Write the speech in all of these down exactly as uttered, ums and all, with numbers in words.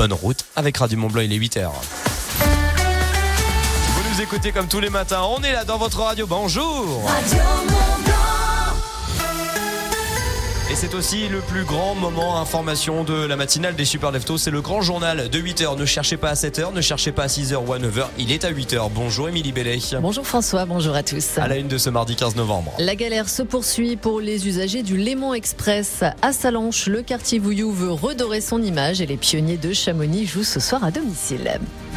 bonne route avec Radio Mont-Blanc, il est huit heures. Vous nous écoutez comme tous les matins, on est là dans votre radio, bonjour Radio Mont-Blanc. Et c'est aussi le plus grand moment information de la matinale des Super Leftos. C'est le grand journal de huit heures. Ne cherchez pas à sept heures, ne cherchez pas à six heures ou à neuf heures. Il est à huit heures. Bonjour Émilie Bellet. Bonjour François, bonjour à tous. À la une de ce mardi quinze novembre. La galère se poursuit pour les usagers du Léman Express. À Sallanches, le quartier Vouillou veut redorer son image et les pionniers de Chamonix jouent ce soir à domicile.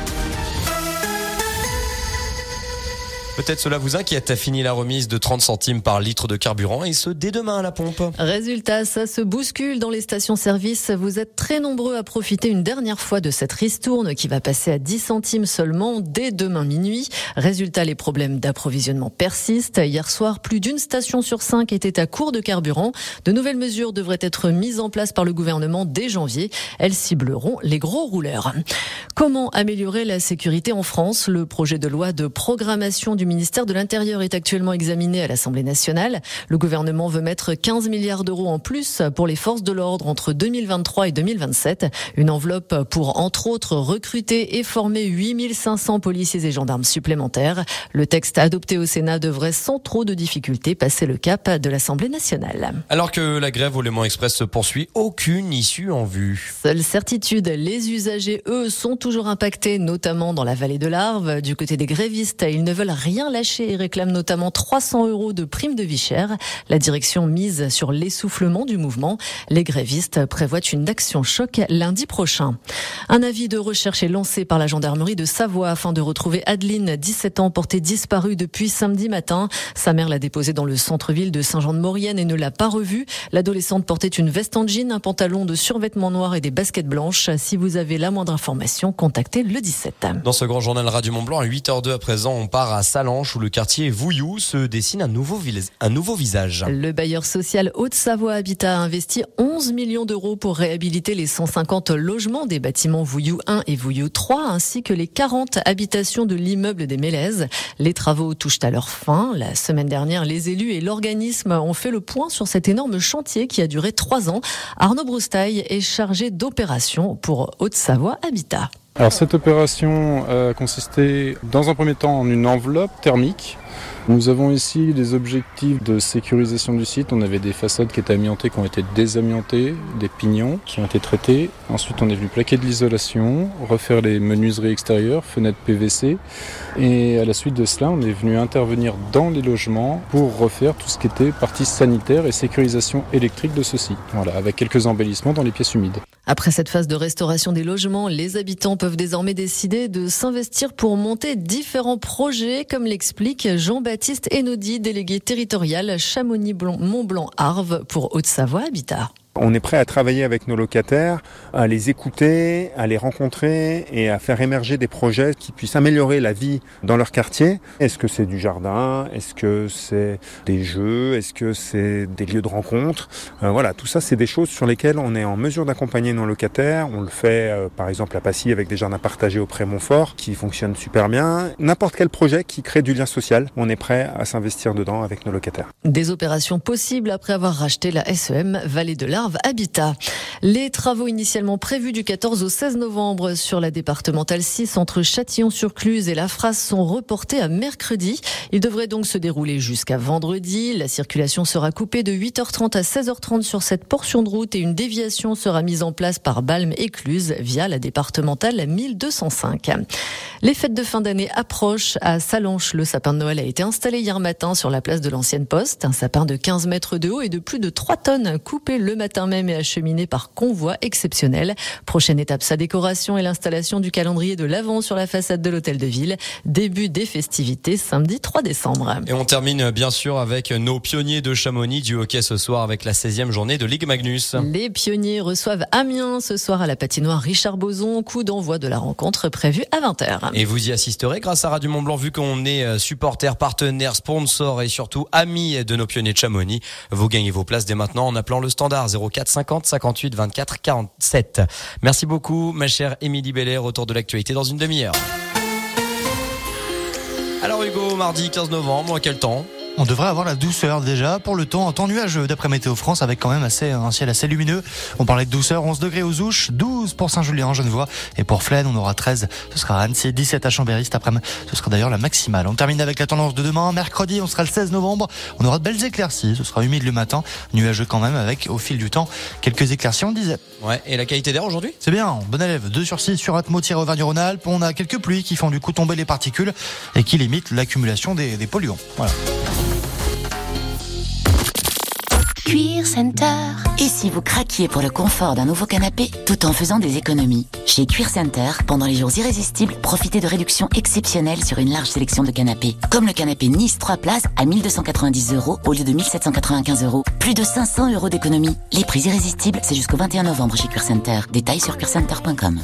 Peut-être cela vous inquiète, fini la remise de trente centimes par litre de carburant et ce dès demain à la pompe. Résultat, ça se bouscule dans les stations-service. Vous êtes très nombreux à profiter une dernière fois de cette ristourne qui va passer à dix centimes seulement dès demain minuit. Résultat, les problèmes d'approvisionnement persistent. Hier soir, plus d'une station sur cinq était à court de carburant. De nouvelles mesures devraient être mises en place par le gouvernement dès janvier. Elles cibleront les gros rouleurs. Comment améliorer la sécurité en France ? Le projet de loi de programmation du Le ministère de l'Intérieur est actuellement examiné à l'Assemblée nationale. Le gouvernement veut mettre quinze milliards d'euros en plus pour les forces de l'ordre entre deux mille vingt-trois et deux mille vingt-sept. Une enveloppe pour, entre autres, recruter et former huit mille cinq cents policiers et gendarmes supplémentaires. Le texte adopté au Sénat devrait sans trop de difficultés passer le cap de l'Assemblée nationale. Alors que la grève au Léman Express se poursuit, aucune issue en vue. Seule certitude, les usagers, eux, sont toujours impactés, notamment dans la vallée de l'Arve. Du côté des grévistes, ils ne veulent rien lâché et réclame notamment trois cents euros de prime de vie chère. La direction mise sur l'essoufflement du mouvement. Les grévistes prévoient une action choc lundi prochain. Un avis de recherche est lancé par la gendarmerie de Savoie afin de retrouver Adeline, dix-sept ans, portée disparue depuis samedi matin. Sa mère l'a déposée dans le centre-ville de Saint-Jean-de-Maurienne et ne l'a pas revue. L'adolescente portait une veste en jean, un pantalon de survêtement noir et des baskets blanches. Si vous avez la moindre information, contactez le dix-sept. Dans ce grand journal Radio Mont-Blanc, à huit heures deux à présent, on part à Sallanches où le quartier Vouillou se dessine un nouveau, un nouveau visage. Le bailleur social Haute-Savoie Habitat a investi onze millions d'euros pour réhabiliter les cent cinquante logements des bâtiments Vouillou un et Vouillou trois ainsi que les quarante habitations de l'immeuble des Mélèzes. Les travaux touchent à leur fin. La semaine dernière, les élus et l'organisme ont fait le point sur cet énorme chantier qui a duré trois ans. Arnaud Broustaille est chargé d'opérations pour Haute-Savoie Habitat. Alors cette opération a consisté dans un premier temps en une enveloppe thermique. Nous avons ici des objectifs de sécurisation du site. On avait des façades qui étaient amiantées, qui ont été désamiantées, des pignons qui ont été traités. Ensuite, on est venu plaquer de l'isolation, refaire les menuiseries extérieures, fenêtres P V C. Et à la suite de cela, on est venu intervenir dans les logements pour refaire tout ce qui était partie sanitaire et sécurisation électrique de ceux-ci. Voilà, avec quelques embellissements dans les pièces humides. Après cette phase de restauration des logements, les habitants peuvent désormais décider de s'investir pour monter différents projets, comme l'explique Jean-Baptiste Enodi, délégué territorial Chamonix-Mont-Blanc-Arve pour Haute-Savoie Habitat. On est prêt à travailler avec nos locataires, à les écouter, à les rencontrer et à faire émerger des projets qui puissent améliorer la vie dans leur quartier. Est-ce que c'est du jardin? Est-ce que c'est des jeux? Est-ce que c'est des lieux de rencontre? euh, Voilà, tout ça, c'est des choses sur lesquelles on est en mesure d'accompagner nos locataires. On le fait euh, par exemple à Passy avec des jardins partagés au Pré-Montfort qui fonctionnent super bien. N'importe quel projet qui crée du lien social, on est prêt à s'investir dedans avec nos locataires. Des opérations possibles après avoir racheté la S E M Vallée de l'Arve Habitat. Les travaux initialement prévus du quatorze au seize novembre sur la départementale six entre Châtillon-sur-Cluse et La Frasse sont reportés à mercredi. Ils devraient donc se dérouler jusqu'à vendredi. La circulation sera coupée de huit heures trente à seize heures trente sur cette portion de route et une déviation sera mise en place par Balme et Cluse via la départementale mille deux cent cinq. Les fêtes de fin d'année approchent. À Sallanches, le sapin de Noël a été installé hier matin sur la place de l'ancienne poste. Un sapin de quinze mètres de haut et de plus de trois tonnes coupé le matin même et acheminé par convoi exceptionnel. Prochaine étape, sa décoration et l'installation du calendrier de l'Avent sur la façade de l'hôtel de ville. Début des festivités samedi trois décembre. Et on termine bien sûr avec nos pionniers de Chamonix du hockey ce soir avec la seizième journée de Ligue Magnus. Les pionniers reçoivent Amiens ce soir à la patinoire Richard Boson. Coup d'envoi de la rencontre prévue à vingt heures. Et vous y assisterez grâce à Radio Mont-Blanc vu qu'on est supporter, partenaire, sponsor et surtout amis de nos pionniers de Chamonix. Vous gagnez vos places dès maintenant en appelant le standard zéro quatre cinquante cinquante-huit vingt-quatre quarante-sept. Merci beaucoup ma chère Émilie Bellet, retour de l'actualité dans une demi-heure. Alors Hugo, mardi quinze novembre, quel temps ? On devrait avoir la douceur déjà pour le temps, un temps nuageux d'après Météo France avec quand même assez, un ciel assez lumineux. On parlait de douceur, onze degrés aux Ouches, douze pour Saint-Julien en Genevois et pour Flaine on aura treize, ce sera à Annecy, dix-sept à Chambéry cet après-midi, ce sera d'ailleurs la maximale. On termine avec la tendance de demain, mercredi on sera le seize novembre, on aura de belles éclaircies, ce sera humide le matin, nuageux quand même avec au fil du temps quelques éclaircies on le disait. Ouais, et la qualité d'air aujourd'hui ? C'est bien, bon élève, deux sur six sur Atmo-Auvergne-Rhône-Alpes, on a quelques pluies qui font du coup tomber les particules et qui limitent l'accumulation des, des polluants. Voilà. Cuir Center. Et si vous craquiez pour le confort d'un nouveau canapé tout en faisant des économies? Chez Cuir Center, pendant les jours irrésistibles, profitez de réductions exceptionnelles sur une large sélection de canapés. Comme le canapé Nice trois places à mille deux cent quatre-vingt-dix euros au lieu de mille sept cent quatre-vingt-quinze euros. Plus de cinq cents euros d'économie. Les prix irrésistibles, c'est jusqu'au vingt et un novembre chez Cuir Center. Détails sur cuir center point com.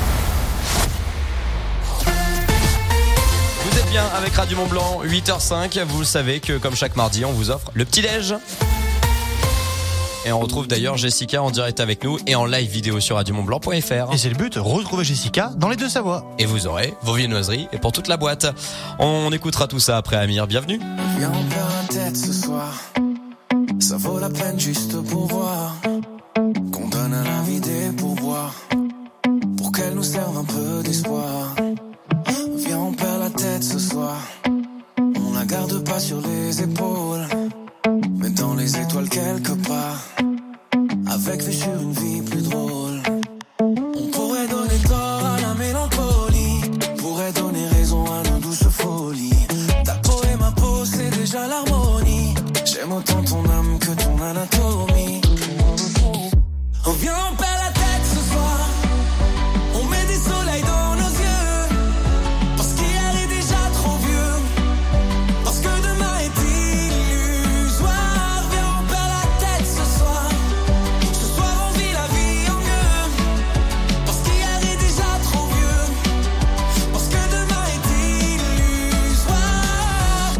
Vous êtes bien avec Radio Mont-Blanc, huit heures cinq. Vous le savez que comme chaque mardi, on vous offre le petit-déj. Et on retrouve d'ailleurs Jessica en direct avec nous et en live vidéo sur radio mont blanc point f r. Et c'est le but, retrouver Jessica dans les deux Savoies. Et vous aurez vos viennoiseries et pour toute la boîte. On écoutera tout ça après Amir, bienvenue. Viens, on perd la tête ce soir. Ça vaut la peine juste pour voir qu'on donne à la vie des pourboires pour qu'elle nous serve un peu d'espoir. Viens, on perd la tête ce soir. On la garde pas sur les épaules, mais dans les étoiles quelque part, avec vue sur une vie plus drôle. On pourrait donner tort à la mélancolie, pourrait donner raison à nos douces folies. Ta peau et ma peau, c'est déjà l'harmonie. J'aime autant ton âme que ton anatomie. On vient, on perd la tête ce soir. On met des soleils dans nos yeux, parce qu'hier est déjà trop vieux, parce que demain est illusoire. Viens, on perd la tête ce soir. Ce soir on vit la vie en mieux, parce qu'hier est déjà trop vieux, parce que demain est illusoire.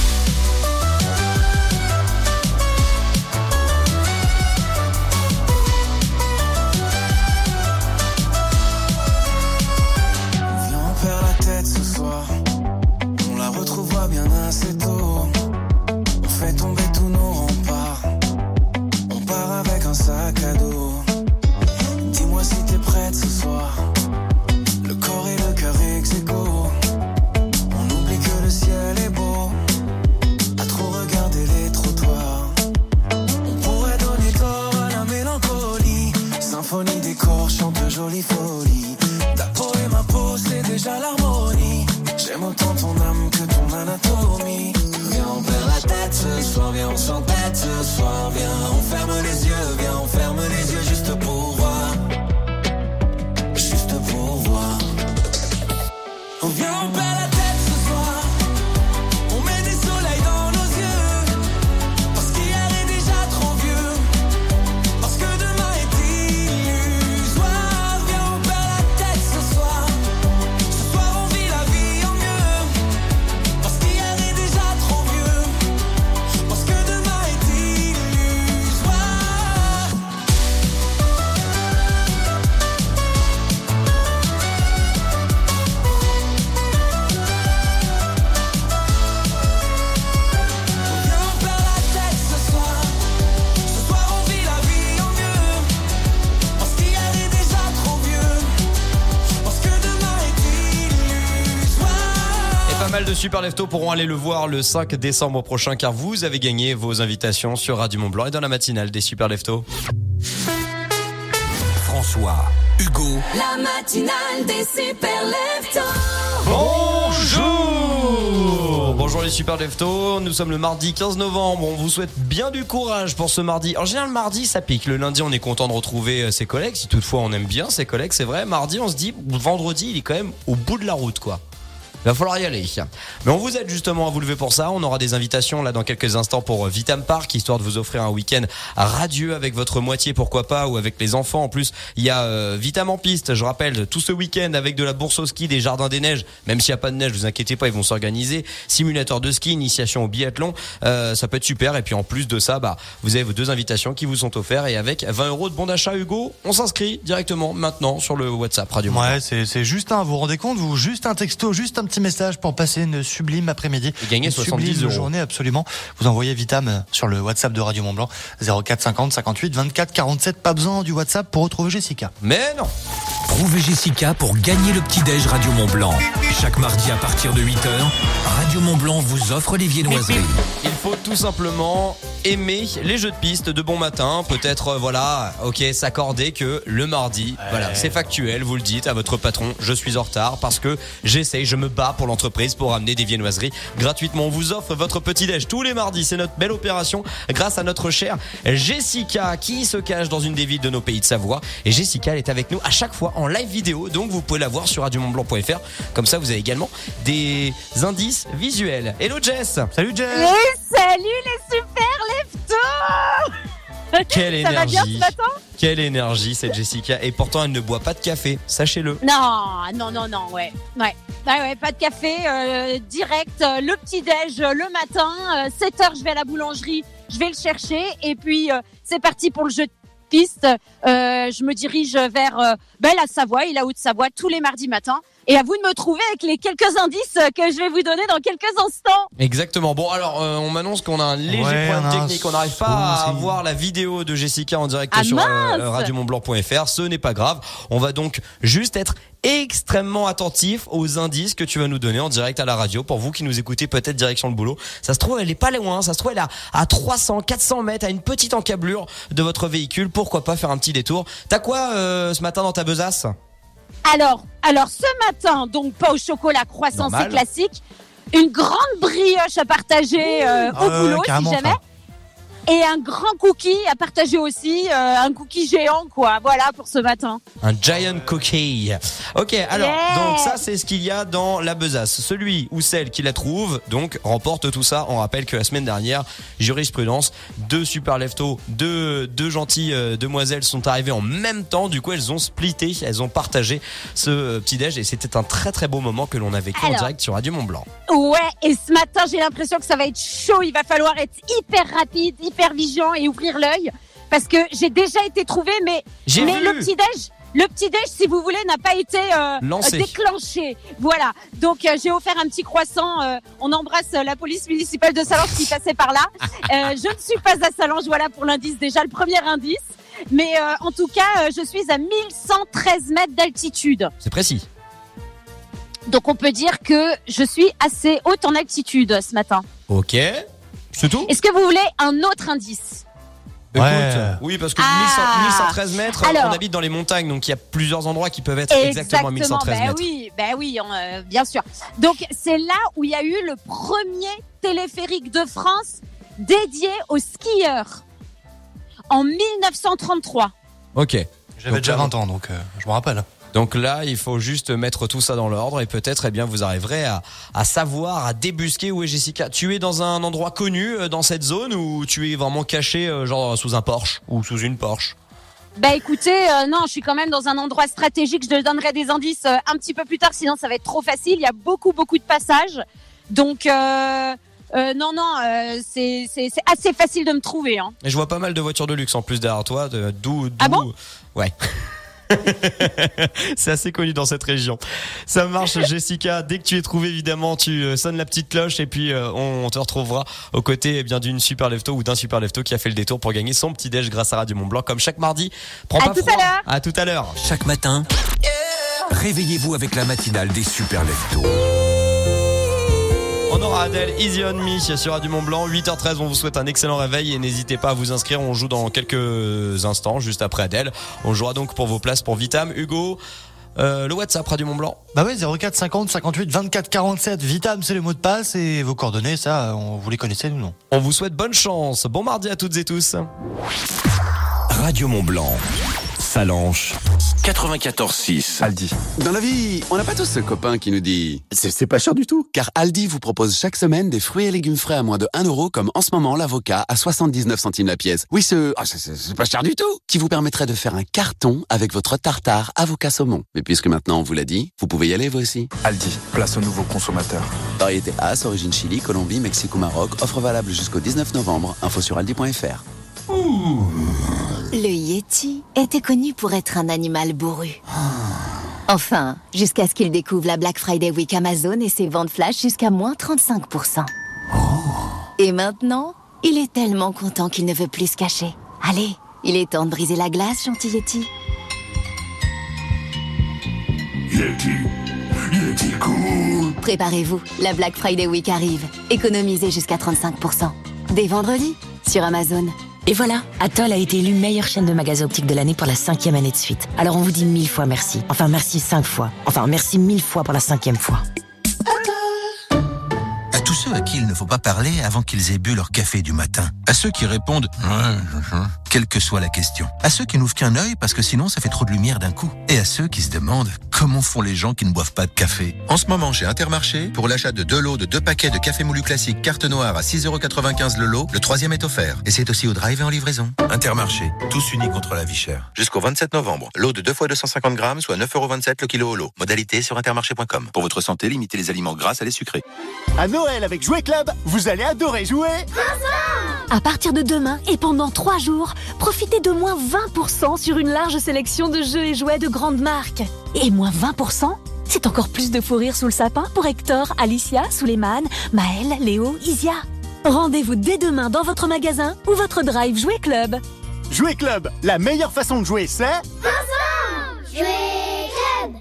Viens, on perd la tête ce soir. On la retrouvera bien assez tôt. On fait tomber tous nos remparts. On part avec un sac à dos. Dis-moi si t'es prête ce soir. Le corps et le cœur ex aequo. On oublie que le ciel est beau, à trop regarder les trottoirs. On pourrait donner tort à la mélancolie. Symphonie des corps chante de jolies folies. Ta peau et ma peau, c'est déjà l'harmonie. J'aime autant ton âme que ton anatomie. Viens, on perd la tête ce soir. Viens, on s'entête ce soir. Viens, on ferme les yeux. Viens, on ferme les yeux juste pour voir. Juste pour voir. On vient, on perd la tête ce soir. On met des soleils dans nos yeux, parce qu'hier est déjà trop vieux, parce que demain est illusoire. Viens, on perd la tête ce soir. Ce soir on vit la vie en mieux, parce qu'hier est déjà trop vieux, parce que demain est illusoire. Viens, on perd la tête ce soir. Ce soir on vit la vie en mieux, parce qu'hier est déjà trop vieux, parce que demain est illusoire. Et pas mal de super leftos pourront aller le voir le cinq décembre prochain car vous avez gagné vos invitations sur Radio Mont-Blanc et dans la matinale des super leftos. François, Hugo, La matinale des super leftos. Bonjour Bonjour les super leftos, nous sommes le mardi quinze novembre, on vous souhaite bien du courage pour ce mardi. En général le mardi ça pique, le lundi on est content de retrouver ses collègues, si toutefois on aime bien ses collègues c'est vrai. Mardi on se dit, vendredi il est quand même au bout de la route quoi. Il va falloir y aller. Mais on vous aide justement à vous lever pour ça. On aura des invitations là dans quelques instants pour Vitam Park, histoire de vous offrir un week-end radieux avec votre moitié, pourquoi pas, ou avec les enfants. En plus, il y a euh, Vitam en piste, je rappelle, tout ce week-end avec de la bourse au ski, des jardins des neiges. Même s'il n'y a pas de neige, vous inquiétez pas, ils vont s'organiser. Simulateur de ski, initiation au biathlon, euh, ça peut être super. Et puis en plus de ça, bah vous avez vos deux invitations qui vous sont offertes et avec vingt euros de bon d'achat, Hugo, on s'inscrit directement maintenant sur le WhatsApp Radio Mont-Blanc. Ouais, c'est c'est juste un. Vous vous rendez compte, vous juste un texto, juste un petit petit message pour passer une sublime après-midi. Et gagner une soixante-dix sublime euros. journée, absolument. Vous envoyez Vitam sur le WhatsApp de Radio Mont-Blanc, zéro quatre cinquante cinquante-huit vingt-quatre quarante-sept. Pas besoin du WhatsApp pour retrouver Jessica. Mais non. Trouvez Jessica pour gagner le petit-déj Radio Mont-Blanc. Chaque mardi à partir de huit heures, Radio Mont-Blanc vous offre les viennoiseries. Il faut tout simplement aimer les jeux de piste de bon matin. Peut-être, euh, voilà, ok, s'accorder que le mardi, ouais. voilà, c'est factuel, vous le dites à votre patron, je suis en retard parce que j'essaye, je me bats pour l'entreprise pour amener des viennoiseries gratuitement. On vous offre votre petit-déj tous les mardis. C'est notre belle opération grâce à notre chère Jessica qui se cache dans une des villes de nos pays de Savoie. Et Jessica, elle est avec nous à chaque fois en live vidéo, donc vous pouvez la voir sur radio mont blanc point f r. Comme ça, vous avez également des indices visuels. Hello Jess. Salut Jess. Et salut les super leftos. Quelle énergie. Ça va bien ce matin? Quelle énergie cette Jessica. Et pourtant elle ne boit pas de café, sachez-le. Non, non, non, non, ouais. Ouais, ouais, ouais pas de café, euh, direct, euh, le petit-déj euh, le matin, euh, sept heures je vais à la boulangerie, je vais le chercher et puis euh, c'est parti pour le jeu de piste. Euh, je me dirige vers euh, ben, la Savoie et la Haute-Savoie tous les mardis matins. Et à vous de me trouver avec les quelques indices que je vais vous donner dans quelques instants. Exactement. Bon, alors, euh, on m'annonce qu'on a un léger ouais, problème on technique. On n'arrive pas à voir la vidéo de Jessica en direct ah, sur mince euh, radio mont blanc point f r. Ce n'est pas grave. On va donc juste être extrêmement attentif aux indices que tu vas nous donner en direct à la radio. Pour vous qui nous écoutez peut-être direction le boulot. Ça se trouve, elle est pas loin. Ça se trouve, elle est à trois cents, quatre cents mètres, à une petite encablure de votre véhicule. Pourquoi pas faire un petit détour? T'as quoi euh, ce matin dans ta besace? Alors, alors ce matin, donc pas au chocolat, croissant, c'est classique. Une grande brioche à partager euh, au euh, boulot, si jamais. Fin. Et un grand cookie à partager aussi, euh, un cookie géant, quoi. Voilà pour ce matin. Un giant cookie. Ok, alors, yeah. donc ça, c'est ce qu'il y a dans la besace. Celui ou celle qui la trouve, donc, remporte tout ça. On rappelle que la semaine dernière, jurisprudence, deux super leftos, deux, deux gentilles euh, demoiselles sont arrivées en même temps. Du coup, elles ont splitté, elles ont partagé ce euh, petit-déj et c'était un très très beau moment que l'on a vécu alors, en direct sur Radio Mont-Blanc. Ouais, et ce matin, j'ai l'impression que ça va être chaud. Il va falloir être hyper rapide, hyper vigilant et ouvrir l'œil parce que j'ai déjà été trouvé, mais, mais le petit-déj, le petit-déj, si vous voulez, n'a pas été euh, déclenché. Voilà. Donc, euh, j'ai offert un petit croissant. Euh, on embrasse la police municipale de Salange qui passait par là. Euh, je ne suis pas à Salange. Voilà pour l'indice, déjà le premier indice. Mais euh, en tout cas, euh, je suis à mille cent treize mètres d'altitude. C'est précis. Donc, on peut dire que je suis assez haute en altitude ce matin. Ok. C'est tout? Est-ce que vous voulez un autre indice? Écoute, ouais. oui, parce que ah. mille cent treize mètres, alors, on habite dans les montagnes, donc il y a plusieurs endroits qui peuvent être exactement, exactement à mille cent treize ben mètres. Oui, ben oui, euh, bien sûr. Donc c'est là où il y a eu le premier téléphérique de France dédié aux skieurs en mille neuf cent trente-trois. Ok. J'avais déjà vingt ans, donc euh, je me rappelle. Donc là, il faut juste mettre tout ça dans l'ordre et peut-être, eh bien, vous arriverez à, à savoir, à débusquer où est Jessica. Tu es dans un endroit connu dans cette zone ou tu es vraiment caché, genre sous un Porsche ou sous une Porsche? Bah écoutez, euh, non, je suis quand même dans un endroit stratégique. Je te donnerai des indices euh, un petit peu plus tard, sinon ça va être trop facile. Il y a beaucoup, beaucoup de passages. Donc, euh, euh, non, non, euh, c'est, c'est, c'est assez facile de me trouver. Hein. Et je vois pas mal de voitures de luxe en plus derrière toi. De, d'où, d'où... Ah bon? Ouais. C'est assez connu dans cette région. Ça marche, Jessica. Dès que tu es trouvé, évidemment, tu sonnes la petite cloche et puis euh, on te retrouvera aux côtés eh bien d'une super lefto ou d'un super lefto qui a fait le détour pour gagner son petit déj grâce à Radio Mont-Blanc comme chaque mardi. Prends à pas tout froid. À l'heure. À tout à l'heure. Chaque matin, réveillez-vous avec la matinale des super leftos. On aura Adèle, Easy on Me sur Radio Mont-Blanc, huit heures treize. On vous souhaite un excellent réveil et n'hésitez pas à vous inscrire. On joue dans quelques instants, juste après Adèle. On jouera donc pour vos places pour Vitam. Hugo, euh, le WhatsApp Radio Mont-Blanc. Bah oui, zéro quatre cinquante cinquante-huit vingt-quatre quarante-sept. Vitam, c'est le mot de passe et vos coordonnées, ça, on, vous les connaissez ou non? On vous souhaite bonne chance. Bon mardi à toutes et tous. Radio Mont-Blanc, Salanches, quatre-vingt-quatorze six. Aldi. Dans la vie, on n'a pas tous ce copain qui nous dit c'est, c'est pas cher du tout. Car Aldi vous propose chaque semaine des fruits et légumes frais à moins de un euro, comme en ce moment l'avocat à soixante-dix-neuf centimes la pièce. Oui, ce, ah, c'est, c'est, c'est pas cher du tout. Qui vous permettrait de faire un carton avec votre tartare avocat saumon. Mais puisque maintenant on vous l'a dit, vous pouvez y aller vous aussi. Aldi, place aux nouveaux consommateurs. Variété As, origine Chili, Colombie, Mexique ou Maroc. Offre valable jusqu'au dix-neuf novembre. Info sur aldi point f r. Le Yéti était connu pour être un animal bourru. Enfin, jusqu'à ce qu'il découvre la Black Friday Week Amazon et ses ventes flash jusqu'à moins trente-cinq pour cent. Oh. Et maintenant, il est tellement content qu'il ne veut plus se cacher. Allez, il est temps de briser la glace, gentil Yeti. Yeti, Yeti cool. Préparez-vous, la Black Friday Week arrive. Économisez jusqu'à trente-cinq pour cent. Dès vendredi, sur Amazon. Et voilà, Atoll a été élue meilleure chaîne de magasins optiques de l'année pour la cinquième année de suite. Alors on vous dit mille fois merci. Enfin merci cinq fois. Enfin merci mille fois pour la cinquième fois. À tous ceux à qui il ne faut pas parler avant qu'ils aient bu leur café du matin. À ceux qui répondent ouais, quelle que soit la question. À ceux qui n'ouvrent qu'un œil parce que sinon ça fait trop de lumière d'un coup. Et à ceux qui se demandent comment font les gens qui ne boivent pas de café. En ce moment chez Intermarché, pour l'achat de deux lots de deux paquets de café moulu classique carte noire à six euros quatre-vingt-quinze le lot, le troisième est offert. Et c'est aussi au drive et en livraison. Intermarché, tous unis contre la vie chère. Jusqu'au vingt-sept novembre, lot de deux fois deux cent cinquante grammes, soit neuf euros vingt-sept le kilo au lot. Modalité sur intermarché point com. Pour votre santé, limitez les aliments gras à les sucrés. À Noël avec Jouet Club, vous allez adorer jouer. À partir de demain et pendant trois jours, profitez de moins vingt pour cent sur une large sélection de jeux et jouets de grandes marques. Et moins vingt pour cent, c'est encore plus de fou rire sous le sapin pour Hector, Alicia, Suleiman, Maël, Léo, Isia. Rendez-vous dès demain dans votre magasin ou votre drive Jouet Club. Jouet Club, la meilleure façon de jouer, c'est... Jouet Club.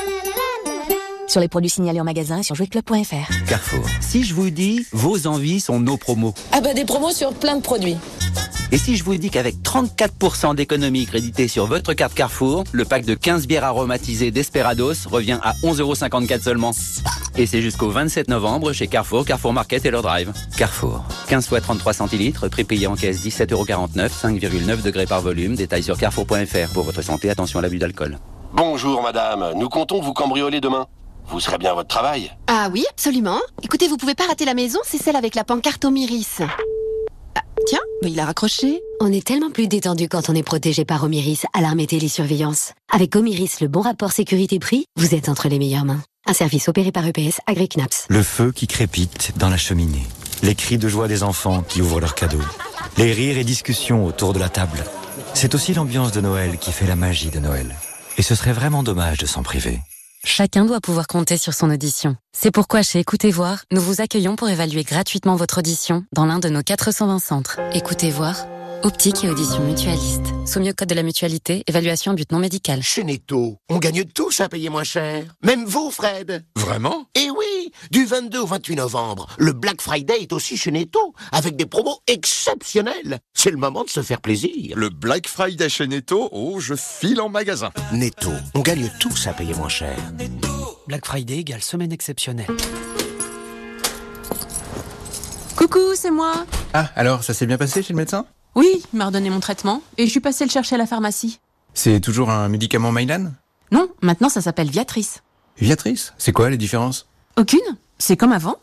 Sur les produits signalés en magasin et sur jouet club point f r. Carrefour. Si je vous dis, vos envies sont nos promos. Ah bah des promos sur plein de produits. Et si je vous dis qu'avec trente-quatre pour cent d'économie créditée sur votre carte Carrefour, le pack de quinze bières aromatisées Desperados revient à onze euros cinquante-quatre seulement. Et c'est jusqu'au vingt-sept novembre chez Carrefour, Carrefour Market et leur drive. Carrefour. quinze fois trente-trois centilitres, prix payé en caisse dix-sept euros quarante-neuf, cinq virgule neuf degrés par volume. Détails sur carrefour point f r. Pour votre santé, attention à l'abus d'alcool. Bonjour madame, nous comptons vous cambrioler demain. Vous serez bien à votre travail? Ah oui, absolument. Écoutez, vous pouvez pas rater la maison, c'est celle avec la pancarte Omiris. Ah, tiens, mais il a raccroché. On est tellement plus détendu quand on est protégé par Omiris, alarme et télésurveillance. Avec Omiris, le bon rapport sécurité-prix, vous êtes entre les meilleures mains. Un service opéré par E P S AgriCnaps. Le feu qui crépite dans la cheminée. Les cris de joie des enfants qui ouvrent leurs cadeaux. Les rires et discussions autour de la table. C'est aussi l'ambiance de Noël qui fait la magie de Noël. Et ce serait vraiment dommage de s'en priver. Chacun doit pouvoir compter sur son audition. C'est pourquoi chez Écoutez Voir, nous vous accueillons pour évaluer gratuitement votre audition dans l'un de nos quatre cent vingt centres. Écoutez Voir, optique et audition mutualiste. Soumis au code de la mutualité, évaluation à but non médical. Chez Netto, on gagne tous à payer moins cher. Même vous, Fred. Vraiment? Eh oui, du vingt-deux au vingt-huit novembre, le Black Friday est aussi chez Netto, avec des promos exceptionnels. C'est le moment de se faire plaisir. Le Black Friday chez Netto, oh, je file en magasin. Netto, on gagne tous à payer moins cher. Black Friday égale semaine exceptionnelle. Coucou, c'est moi. Ah, alors, ça s'est bien passé chez le médecin? Oui, il m'a redonné mon traitement et je suis passée le chercher à la pharmacie. C'est toujours un médicament Mylan? Non, maintenant ça s'appelle Viatrice. Viatrice? C'est quoi les différences? Aucune, c'est comme avant.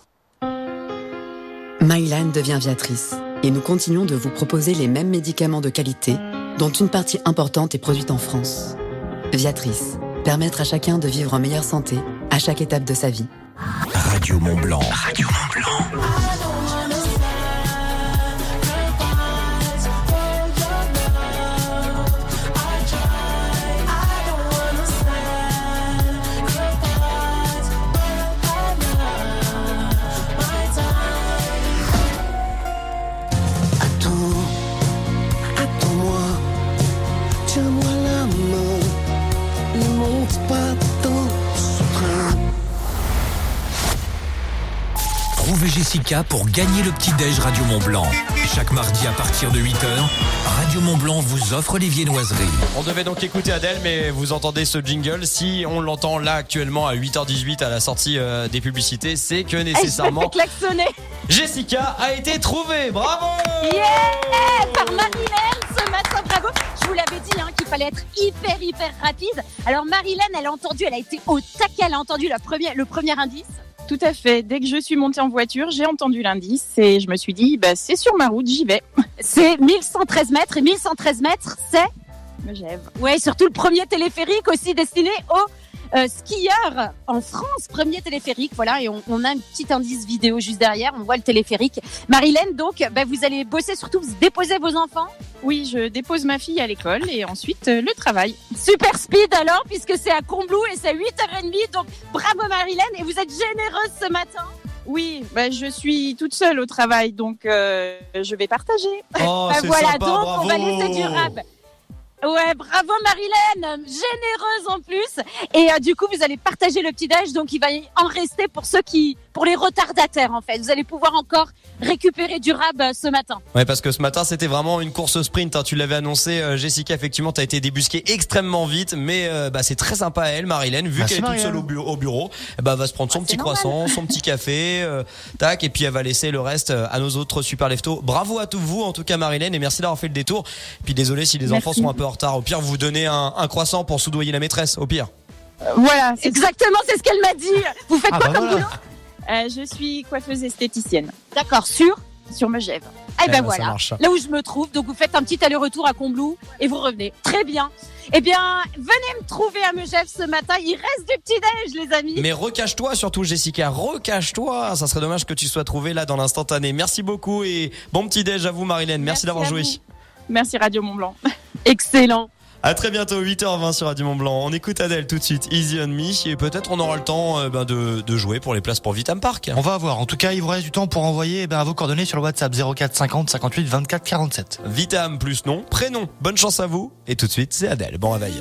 Mylan devient Viatrice et nous continuons de vous proposer les mêmes médicaments de qualité dont une partie importante est produite en France. Viatrice, permettre à chacun de vivre en meilleure santé à chaque étape de sa vie. Radio Mont-Blanc. Radio Mont-Blanc. Trouvez Jessica pour gagner le petit-déj Radio Mont-Blanc. Chaque mardi à partir de huit heures, Radio Mont-Blanc vous offre les viennoiseries. On devait donc écouter Adèle, mais vous entendez ce jingle. Si on l'entend là actuellement à huit heures dix-huit à la sortie euh, des publicités, c'est que nécessairement Jessica a été trouvée. Bravo! Yeah! Par Marilène ce matin, bravo! Je vous l'avais dit hein, qu'il fallait être hyper hyper rapide. Alors Marilène, elle a entendu, elle a été au taquet, elle a entendu la première, le premier indice. Tout à fait. Dès que je suis montée en voiture, j'ai entendu l'indice et je me suis dit, bah, c'est sur ma route, j'y vais. C'est mille cent treize mètres et mille cent treize mètres, c'est Megève. Ouais, surtout le premier téléphérique aussi destiné aux euh, skieur en France, premier téléphérique. Voilà, et on, on a un petit indice vidéo juste derrière. On voit le téléphérique. Marilyn, donc, bah, vous allez bosser surtout, vous déposez vos enfants? Oui, je dépose ma fille à l'école et ensuite euh, le travail. Super speed alors, puisque c'est à Combloux et c'est à huit heures trente. Donc, bravo Marilyn, et vous êtes généreuse ce matin. Oui, bah, je suis toute seule au travail, donc euh, je vais partager. Oh, bah, c'est voilà, sympa, donc bravo. on va laisser du rap. Ouais, bravo Marilyn, généreuse en plus. Et euh, du coup, vous allez partager le petit-déj, donc il va en rester pour ceux qui, pour les retardataires en fait. Vous allez pouvoir encore récupérer du rab euh, ce matin. Ouais, parce que ce matin, c'était vraiment une course sprint. Hein. Tu l'avais annoncé, euh, Jessica. Effectivement, t'as été débusquée extrêmement vite, mais euh, bah c'est très sympa à elle, Marilyn, vu Merci qu'elle est toute Marianne. seule au bureau. Au bureau bah elle va se prendre son Ah, petit normal. croissant, son petit café, euh, tac, et puis elle va laisser le reste euh, à nos autres super leftos. Bravo à tous vous, en tout cas Marilyn, et merci d'avoir fait le détour. Puis désolé si les Merci. enfants sont un peu en retard. Au pire, vous donnez un, un croissant pour soudoyer la maîtresse. Au pire. Euh, voilà, c'est Exactement, c'est ce qu'elle m'a dit. Vous faites Ah, quoi bah comme voilà. boulot? Euh, je suis coiffeuse esthéticienne D'accord, sûr. sur Megève. Eh Eh ben ben, ça voilà, marche. là où je me trouve. Donc vous faites un petit aller-retour à Combloux et vous revenez. Très bien. Eh bien, venez me trouver à Megève ce matin. Il reste du petit-déj, les amis. Mais recache-toi surtout, Jessica, recache-toi. Ça serait dommage que tu sois trouvé là dans l'instantané. Merci beaucoup et bon petit déj à vous, Marilyn. Merci, Merci d'avoir à joué. vous. Merci Radio Mont Blanc. Excellent. À très bientôt, huit heures vingt sur Radio Mont Blanc. On écoute Adèle tout de suite, Easy on Me, et peut-être on aura le temps euh, ben, de, de jouer pour les places pour Vitam Park. On va voir. En tout cas, il vous reste du temps pour envoyer eh ben, vos coordonnées sur le WhatsApp zéro quatre cinquante cinquante-huit vingt-quatre quarante-sept. Vitam plus nom, prénom. Bonne chance à vous. Et tout de suite, c'est Adèle. Bon réveil.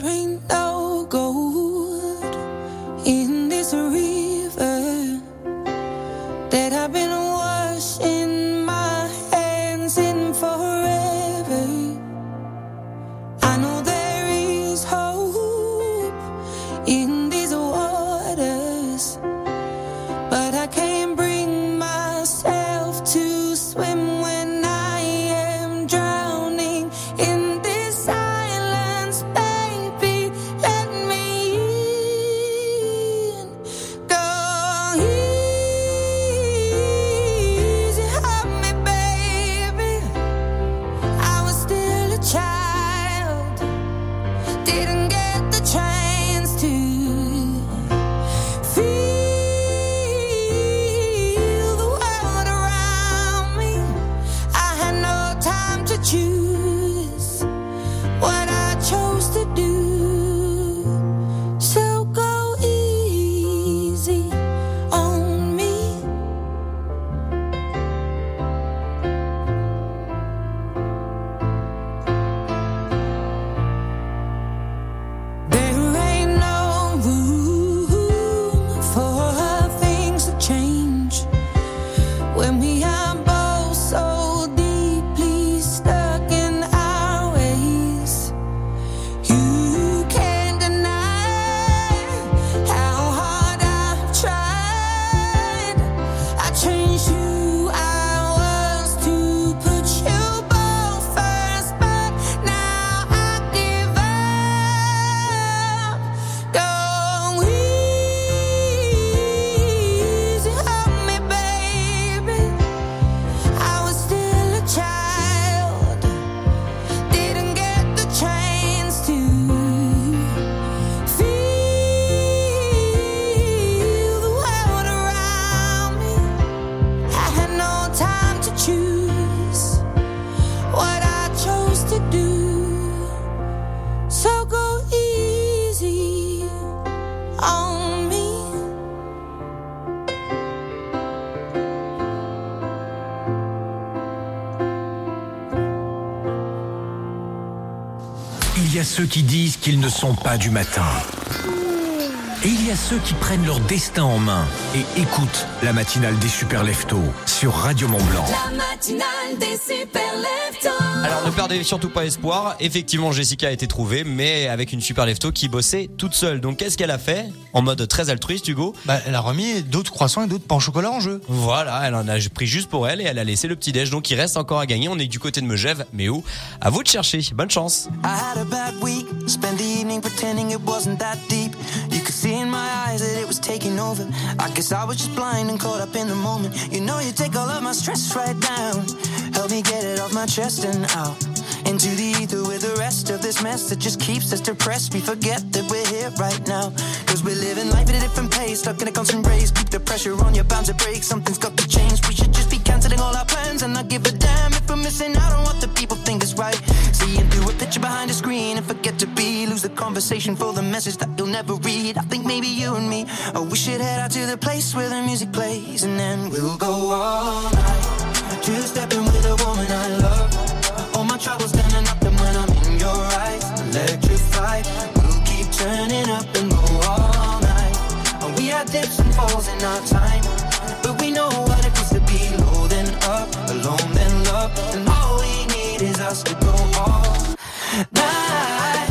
Il y a ceux qui disent qu'ils ne sont pas du matin. Et il y a ceux qui prennent leur destin en main et écoutent la matinale des Super Leftos sur Radio Mont Blanc. La matinale des Super Leftos. Alors ne perdez surtout pas espoir. Effectivement, Jessica a été trouvée, mais avec une super lefto qui bossait toute seule. Donc qu'est-ce qu'elle a fait en mode très altruiste, Hugo? Bah, elle a remis d'autres croissants et d'autres pains au chocolat en jeu. Voilà, elle en a pris juste pour elle et elle a laissé le petit déj. Donc il reste encore à gagner. On est du côté de Megève, mais où? À vous de chercher. Bonne chance. I had a bad week, spent the evening pretending it wasn't that deep. You could see in my eyes that it was taking over. I guess I was just blind and caught up in the moment. You know you take all of my stress right down. Help me get it off my chest and out. into the ether with the rest of this mess that just keeps us depressed. We forget that we're here right now, cause we're living life at a different pace, stuck in a constant race. Keep the pressure on, you're bound to break. Something's got to change. We should just be cancelling all our plans and not give a damn if we're missing out on what the people think is right. Seeing through a picture behind a screen and forget to be, lose the conversation for the message that you'll never read. I think maybe you and me, oh, we should head out to the place where the music plays, and then we'll go all night, two-stepping with a woman I love. All my troubles standing up, and when I'm in your eyes, electrified. We'll keep turning up and go all night. And we had dips and falls in our time, but we know what it is to be low then up, alone then love. And all we need is us to go all night,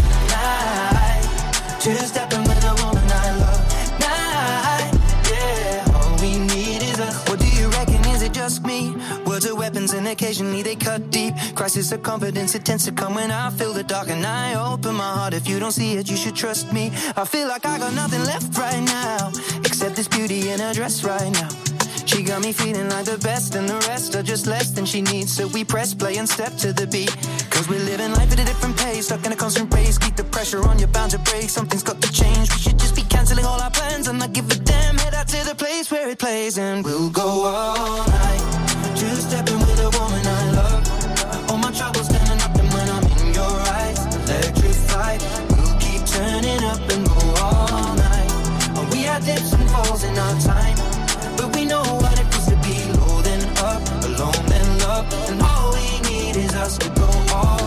night. Two-stepping with a woman I love. Night, yeah. All we need is us. What do you reckon? Is it just me? Words are weapons and occasionally they cut deep. Crisis of confidence, it tends to come when I feel the dark and I open my heart. If you don't see it, you should trust me. I feel like I got nothing left right now, except this beauty in her dress right now. She got me feeling like the best, and the rest are just less than she needs. So we press play and step to the beat, cause we're living life at a different pace, stuck in a constant race. Keep the pressure on, you're bound to break. Something's got to change. We should just be cancelling all our plans and not give a damn. Head out to the place where it plays, and we'll go all night, two-stepping with a woman I love. All my troubles standing up, and when I'm in your eyes, electrified. We'll keep turning up and go all night. And we had dips and falls in our time, but we know what it is to be low then up, alone then love. And all we need is us to go all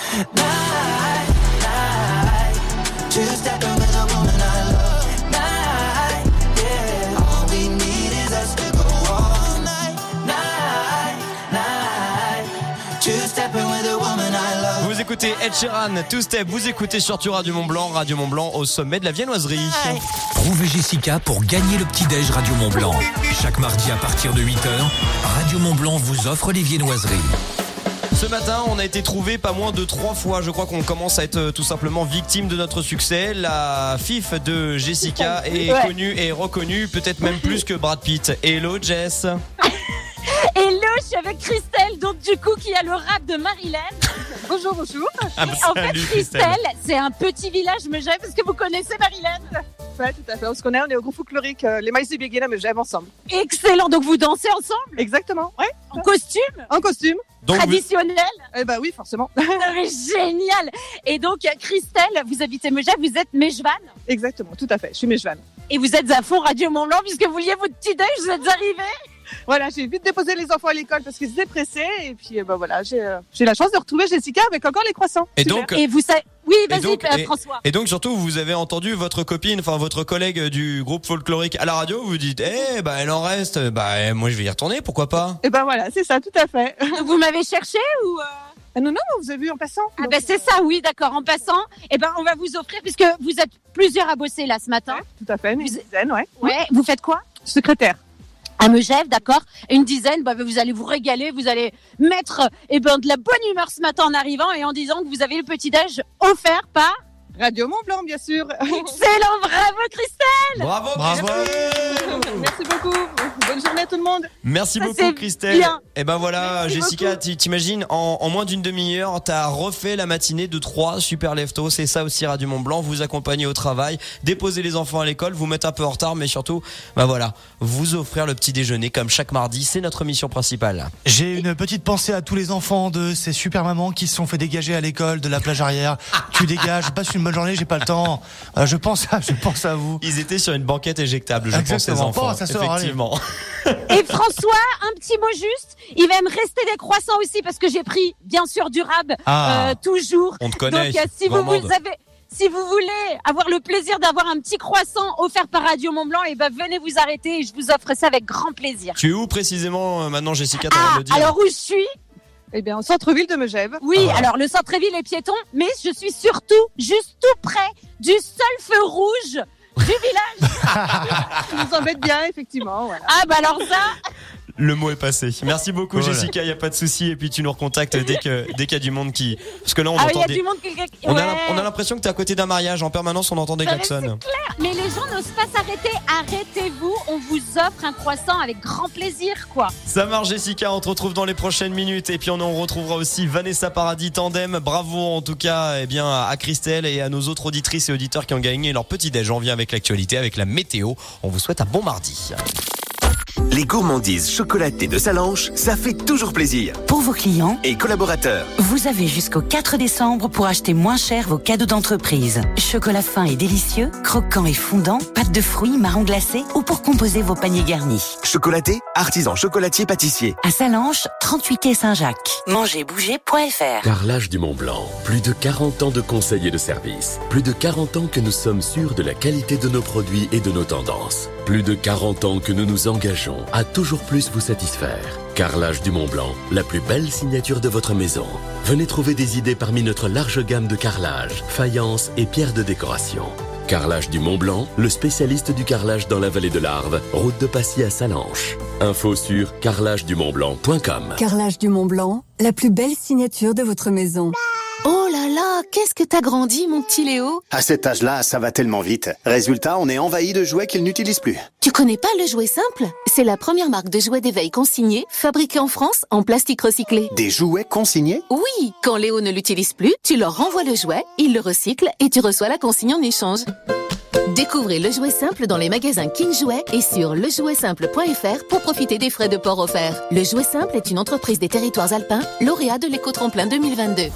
night, night. Two-stepping with a woman I love. Night, yeah. All we need is us to go all night, night, night. Two-stepping with a woman I love. Vous écoutez Ed Sheeran, Two Step, vous écoutez surtout Radio Mont Blanc, Radio Mont Blanc au sommet de la viennoiserie. Trouvez Jessica pour gagner le petit-déj Radio Mont Blanc. Chaque mardi à partir de huit heures, Radio Mont Blanc vous offre les viennoiseries. Ce matin, on a été trouvé pas moins de trois fois. Je crois qu'on commence à être euh, tout simplement victime de notre succès. La fif de Jessica est Ouais. connue et reconnue, peut-être même plus que Brad Pitt. Hello Jess. Hello, je suis avec Christelle, donc du coup qui a le rap de Marilyn. Bonjour, bonjour. Ah bah, Et en fait, salut, Christelle, Christelle. c'est un petit village Megève. Est-ce que vous connaissez Marilyn? Ouais, tout à fait. On se connaît, on est au groupe folklorique euh, Les Maïs et Béguina, mais j'aime ensemble. Excellent, donc vous dansez ensemble? Exactement, ouais. En costume? En costume. Donc, Traditionnel? Eh ben oui, forcément. Ah, mais génial. Et donc, Christelle, vous habitez Megève, vous êtes Mejvan? Exactement, tout à fait. Je suis Mejvan. Et vous êtes à fond Radio Mont Blanc puisque vous vouliez votre petit déj, vous êtes arrivés? Voilà, j'ai vite déposé les enfants à l'école parce qu'ils étaient pressés. Et puis, euh, ben voilà, j'ai euh, j'ai la chance de retrouver Jessica avec encore les croissants. Et Super. donc, Et vous savez... Oui, Et vas-y, donc, euh, et- François. Et donc surtout, vous avez entendu votre copine, enfin votre collègue du groupe folklorique à la radio, vous dites, eh bah elle en reste, bah moi je vais y retourner, pourquoi pas? Et ben voilà, c'est ça, tout à fait. Vous m'avez cherché ou... euh Ah non, non, on vous a vu en passant. Ah Donc, ben c'est ça, oui, d'accord. En passant, eh ben on va vous offrir, puisque vous êtes plusieurs à bosser là ce matin. Tout à fait, une Vous- dizaine, ouais. Ouais, vous faites quoi? Secrétaire. À Megève, d'accord. Une dizaine, bah, vous allez vous régaler, vous allez mettre eh ben, de la bonne humeur ce matin en arrivant et en disant que vous avez le petit-déj offert par... Radio Mont Blanc, bien sûr. Excellent, bravo Christelle. Bravo, Bravo. Merci beaucoup. Bonne journée à tout le monde. Merci Ça, beaucoup c'est Christelle. bien. Et ben voilà, Merci Jessica, beaucoup. t'i- t'imagines, en, en moins d'une demi-heure, t'as refait la matinée de trois super leftos. C'est ça aussi Radio Mont Blanc, vous accompagner au travail, déposer les enfants à l'école, vous mettre un peu en retard, mais surtout, ben voilà, vous offrir le petit déjeuner comme chaque mardi, c'est notre mission principale. J'ai une petite pensée à tous les enfants de ces super mamans qui se sont fait dégager à l'école de la plage arrière. Tu dégages, passe une bonne journée, j'ai pas le temps. Euh, je pense à, je pense à vous. Ils étaient sur une banquette éjectable, je pense, ces Exactement. enfants. Bon, ça sort, effectivement. Et François, un petit mot juste. Il va me rester des croissants aussi parce que j'ai pris, bien sûr, du rab, Ah. euh, toujours. On te connaît, Donc, euh, si vous, gourmande. vous avez, si vous voulez avoir le plaisir d'avoir un petit croissant offert par Radio Mont Blanc, et ben venez vous arrêter et je vous offre ça avec grand plaisir. Tu es où précisément euh, maintenant, Jessica, t'as Ah, de le dire? alors où je suis? Eh bien, au centre-ville de Megève. Oui, Ah. alors le centre-ville est piéton, mais je suis surtout juste tout près du seul feu rouge du village. Ça nous embête bien, effectivement. Voilà. Ah bah alors ça, Le mot est passé. Merci beaucoup, Voilà. Jessica. Il y a pas de souci. Et puis tu nous recontactes dès que dès qu'il y a du monde qui. Parce que là, on Ah oui, entend il y a des. du monde qui... On a Ouais. l'im- on a l'impression que t'es à côté d'un mariage. En permanence, on entend des Non, mais klaxons. c'est clair. Mais les gens n'osent pas s'arrêter. Arrêtez-vous. On vous offre un croissant avec grand plaisir, quoi. Ça marche, Jessica. On te retrouve dans les prochaines minutes. Et puis on en retrouvera aussi Vanessa Paradis Tandem. Bravo en tout cas, eh bien à Christelle et à nos autres auditrices et auditeurs qui ont gagné leur petit déj. On vient avec l'actualité, avec la météo. On vous souhaite un bon mardi. Les gourmandises chocolatées de Salanches, ça fait toujours plaisir. Pour vos clients Et collaborateurs. vous avez jusqu'au quatre décembre pour acheter moins cher vos cadeaux d'entreprise. Chocolat fin et délicieux, croquant et fondant, pâte de fruits, marron glacé ou pour composer vos paniers garnis. Chocolaté, artisan chocolatier pâtissier. À Salanches, trente-huit quai Saint-Jacques. mangez bouger point f r. Carrelage du Mont Blanc. Plus de quarante ans de conseils et de services. Plus de quarante ans que nous sommes sûrs de la qualité de nos produits et de nos tendances. Plus de quarante ans que nous nous engageons à toujours plus vous satisfaire. Carrelage du Mont Blanc, la plus belle signature de votre maison. Venez trouver des idées parmi notre large gamme de carrelage, faïence et pierres de décoration. Carrelage du Mont Blanc, le spécialiste du carrelage dans la vallée de l'Arve, route de Passy à Salanches. Info sur carrelage du mont blanc point com. Carrelage du Mont Blanc, la plus belle signature de votre maison. Oh là là, qu'est-ce que t'as grandi, mon petit Léo? À cet âge-là, ça va tellement vite. Résultat, on est envahi de jouets qu'il n'utilise plus. Tu connais pas le jouet simple? C'est la première marque de jouets d'éveil consignés, fabriquée en France en plastique recyclé. Des jouets consignés? Oui, quand Léo ne l'utilise plus, tu leur renvoies le jouet, ils le recyclent et tu reçois la consigne en échange. Découvrez le jouet simple dans les magasins King Jouet et sur le jouet simple point f r pour profiter des frais de port offerts. Le Jouet Simple est une entreprise des territoires alpins, lauréat de l'éco-tremplin deux mille vingt-deux.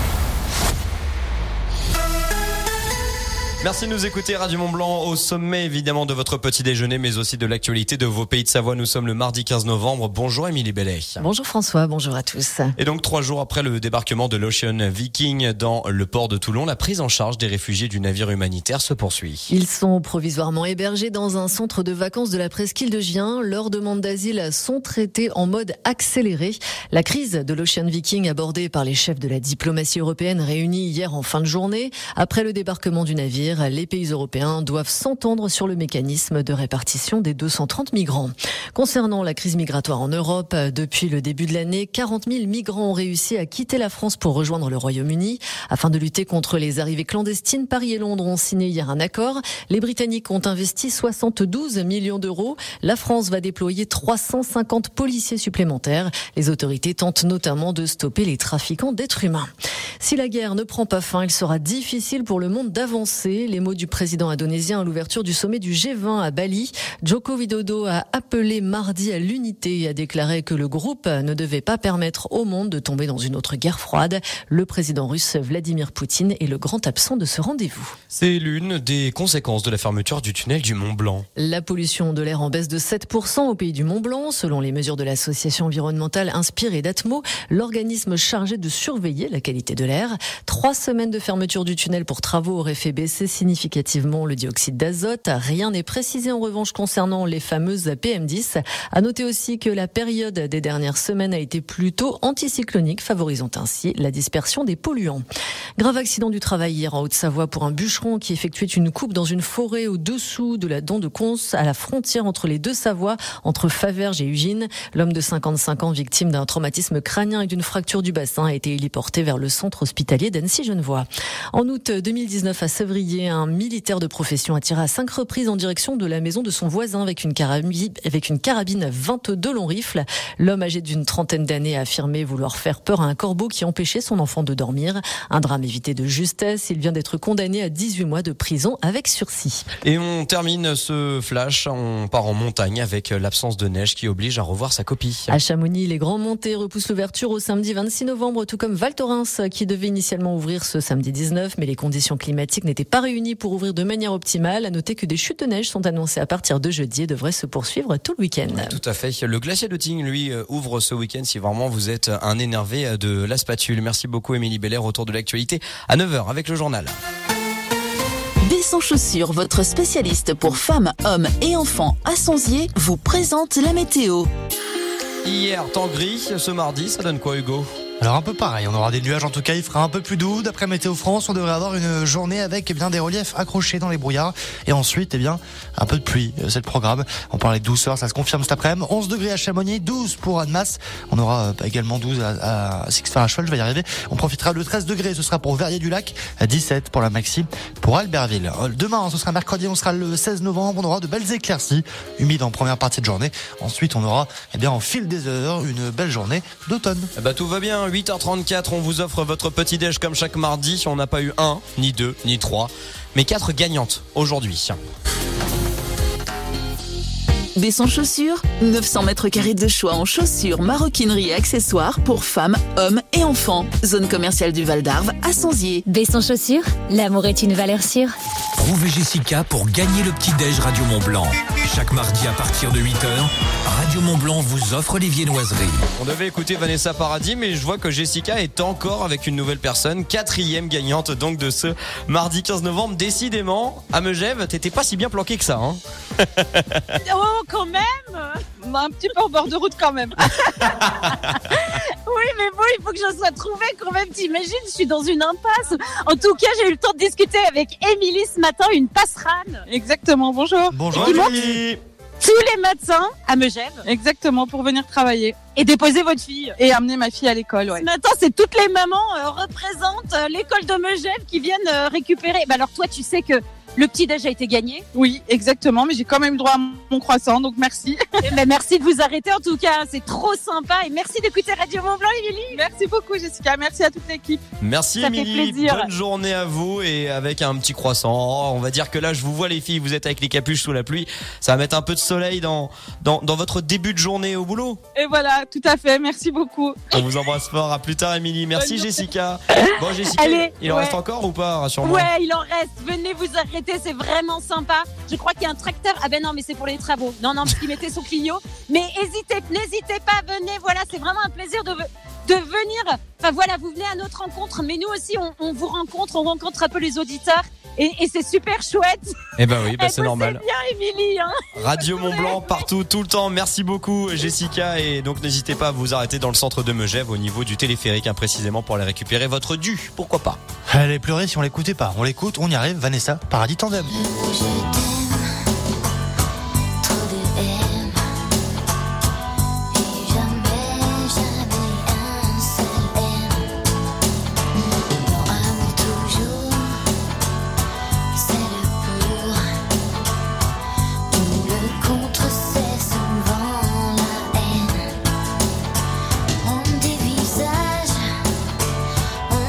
Merci de nous écouter, Radio Mont Blanc, au sommet évidemment de votre petit déjeuner, mais aussi de l'actualité de vos pays de Savoie. Nous sommes le mardi quinze novembre. Bonjour Émilie Bellet. Bonjour François, bonjour à tous. Et donc trois jours après le débarquement de l'Ocean Viking dans le port de Toulon, la prise en charge des réfugiés du navire humanitaire se poursuit. Ils sont provisoirement hébergés dans un centre de vacances de la presqu'île de Gien. Leurs demandes d'asile sont traitées en mode accéléré. La crise de l'Ocean Viking abordée par les chefs de la diplomatie européenne réunis hier en fin de journée. Après le débarquement du navire, les pays européens doivent s'entendre sur le mécanisme de répartition des deux cent trente migrants. Concernant la crise migratoire en Europe, depuis le début de l'année, quarante mille migrants ont réussi à quitter la France pour rejoindre le Royaume-Uni. Afin de lutter contre les arrivées clandestines, Paris et Londres ont signé hier un accord. Les Britanniques ont investi soixante-douze millions d'euros. La France va déployer trois cent cinquante policiers supplémentaires. Les autorités tentent notamment de stopper les trafiquants d'êtres humains. Si la guerre ne prend pas fin, il sera difficile pour le monde d'avancer. Les mots du président indonésien à l'ouverture du sommet du G vingt à Bali. Joko Widodo a appelé mardi à l'unité et a déclaré que le groupe ne devait pas permettre au monde de tomber dans une autre guerre froide. Le président russe Vladimir Poutine est le grand absent de ce rendez-vous. C'est l'une des conséquences de la fermeture du tunnel du Mont Blanc. La pollution de l'air en baisse de sept pour cent au pays du Mont Blanc, selon les mesures de l'association environnementale Inspire et d'Atmo, l'organisme chargé de surveiller la qualité de l'air. Trois semaines de fermeture du tunnel pour travaux auraient fait baisser significativement le dioxyde d'azote. Rien n'est précisé en revanche concernant les fameuses P M dix. À noter aussi que la période des dernières semaines a été plutôt anticyclonique, favorisant ainsi la dispersion des polluants. Grave accident du travail hier en Haute-Savoie pour un bûcheron qui effectuait une coupe dans une forêt au-dessous de la Dent de Cons, à la frontière entre les deux Savoies, entre Faverges et Ugine. L'homme de cinquante-cinq ans, victime d'un traumatisme crânien et d'une fracture du bassin, a été héliporté vers le centre hospitalier d'Annecy-Genevois. En août deux mille dix-neuf, à Sévrier, un militaire de profession a tiré à cinq reprises en direction de la maison de son voisin avec une carabine, avec une carabine vingt-deux long rifle. L'homme âgé d'une trentaine d'années a affirmé vouloir faire peur à un corbeau qui empêchait son enfant de dormir. Un drame évité de justesse. Il vient d'être condamné à dix-huit mois de prison avec sursis. Et on termine ce flash, on part en montagne avec l'absence de neige qui oblige à revoir sa copie. À Chamonix, les Grands Montées repoussent l'ouverture au samedi vingt-six novembre, tout comme Val Thorens qui devait initialement ouvrir ce samedi dix-neuf, mais les conditions climatiques n'étaient pas réunies pour ouvrir de manière optimale. À noter que des chutes de neige sont annoncées à partir de jeudi et devraient se poursuivre tout le week-end. Tout à fait. Le glacier de Tignes, lui, ouvre ce week-end si vraiment vous êtes un énervé de la spatule. Merci beaucoup Émilie Bellet. Retour de l'actualité à neuf heures avec le journal. B cent Chaussures, votre spécialiste pour femmes, hommes et enfants à Sonzier, vous présente la météo. Hier, temps gris. Ce mardi, ça donne quoi Hugo ? Alors un peu pareil, on aura des nuages, en tout cas il fera un peu plus doux. D'après Météo France, on devrait avoir une journée avec eh bien, des reliefs accrochés dans les brouillards. Et ensuite, eh bien, un peu de pluie, c'est le programme. On parlait de douceur, ça se confirme cet après-midi. onze degrés à Chamonix, douze pour Annemasse. On aura également douze à, à Six-Fer-à-Cheval, je vais y arriver. On profitera de treize degrés, ce sera pour Verrier-du-Lac, dix-sept pour la maxi pour Albertville. Demain, ce sera mercredi, on sera le seize novembre, on aura de belles éclaircies, humides en première partie de journée. Ensuite, on aura eh bien, au fil des heures, une belle journée d'automne. Eh ben, tout va bien, huit heures trente-quatre, on vous offre votre petit déj comme chaque mardi. On n'a pas eu un, ni deux, ni trois, mais quatre gagnantes aujourd'hui. Des sans chaussures, neuf cents mètres carrés de choix en chaussures, maroquinerie et accessoires pour femmes, hommes et enfants. Zone commerciale du Val d'Arve à Sanzier. Besson Chaussures, l'amour est une valeur sûre. Trouvez Jessica pour gagner le petit déj Radio Mont-Blanc. Chaque mardi à partir de huit heures, Radio Mont-Blanc vous offre les viennoiseries. On devait écouter Vanessa Paradis, mais je vois que Jessica est encore avec une nouvelle personne, quatrième gagnante donc de ce mardi quinze novembre. Décidément, à Megève, t'étais pas si bien planqué que ça, hein. Oh, quand même, un petit peu au bord de route quand même. Oui, mais bon, il faut que je sois trouvée quand même. T'imagines, je suis dans une impasse. En tout cas, j'ai eu le temps de discuter avec Émilie ce matin, une passerane. Exactement, bonjour. Bonjour Émilie. Tous les matins à Megève. Exactement, pour venir travailler. Et déposer votre fille. Et amener ma fille à l'école, ouais. Ce matin, c'est toutes les mamans euh, représentent euh, l'école de Megève qui viennent euh, récupérer. Bah alors toi, tu sais que le petit-déj a été gagné. Oui, exactement, mais j'ai quand même droit à mon croissant, donc merci. Mais merci de vous arrêter en tout cas, c'est trop sympa. Et merci d'écouter Radio Mont-Blanc, Émilie. Merci beaucoup, Jessica. Merci à toute l'équipe. Merci, Émilie. Bonne journée à vous et avec un petit croissant. Oh, on va dire que là, je vous vois les filles, vous êtes avec les capuches sous la pluie. Ça va mettre un peu de soleil dans, dans, dans votre début de journée au boulot. Et voilà, tout à fait. Merci beaucoup. On vous embrasse fort. À plus tard, Émilie. Merci, Bonne Jessica. Bon, Jessica, Allez, il en ouais. reste encore ou pas? Rassure-moi. Ouais, il en reste. Venez vous arrêter, c'est vraiment sympa. Je crois qu'il y a un tracteur. Ah ben non, mais c'est pour les travaux. Non, non, parce qu'il mettait son Clio. Mais hésitez, n'hésitez pas, venez. Voilà, c'est vraiment un plaisir de, de venir. Enfin voilà, vous venez à notre rencontre. Mais nous aussi, on, on vous rencontre, on rencontre un peu les auditeurs. Et, et c'est super chouette. Eh ben oui, bah eh c'est ben normal. C'est bien, Émilie. Hein. Radio Mont-Blanc, partout, tout le temps. Merci beaucoup, Jessica. Et donc, n'hésitez pas à vous arrêter dans le centre de Megève, au niveau du téléphérique, hein, précisément, pour aller récupérer votre dû. Pourquoi pas? Elle est pleurée si on l'écoutait pas. On l'écoute, on y arrive. Vanessa, Paradis Tandem.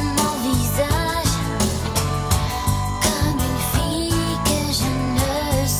Comme une fille que je ne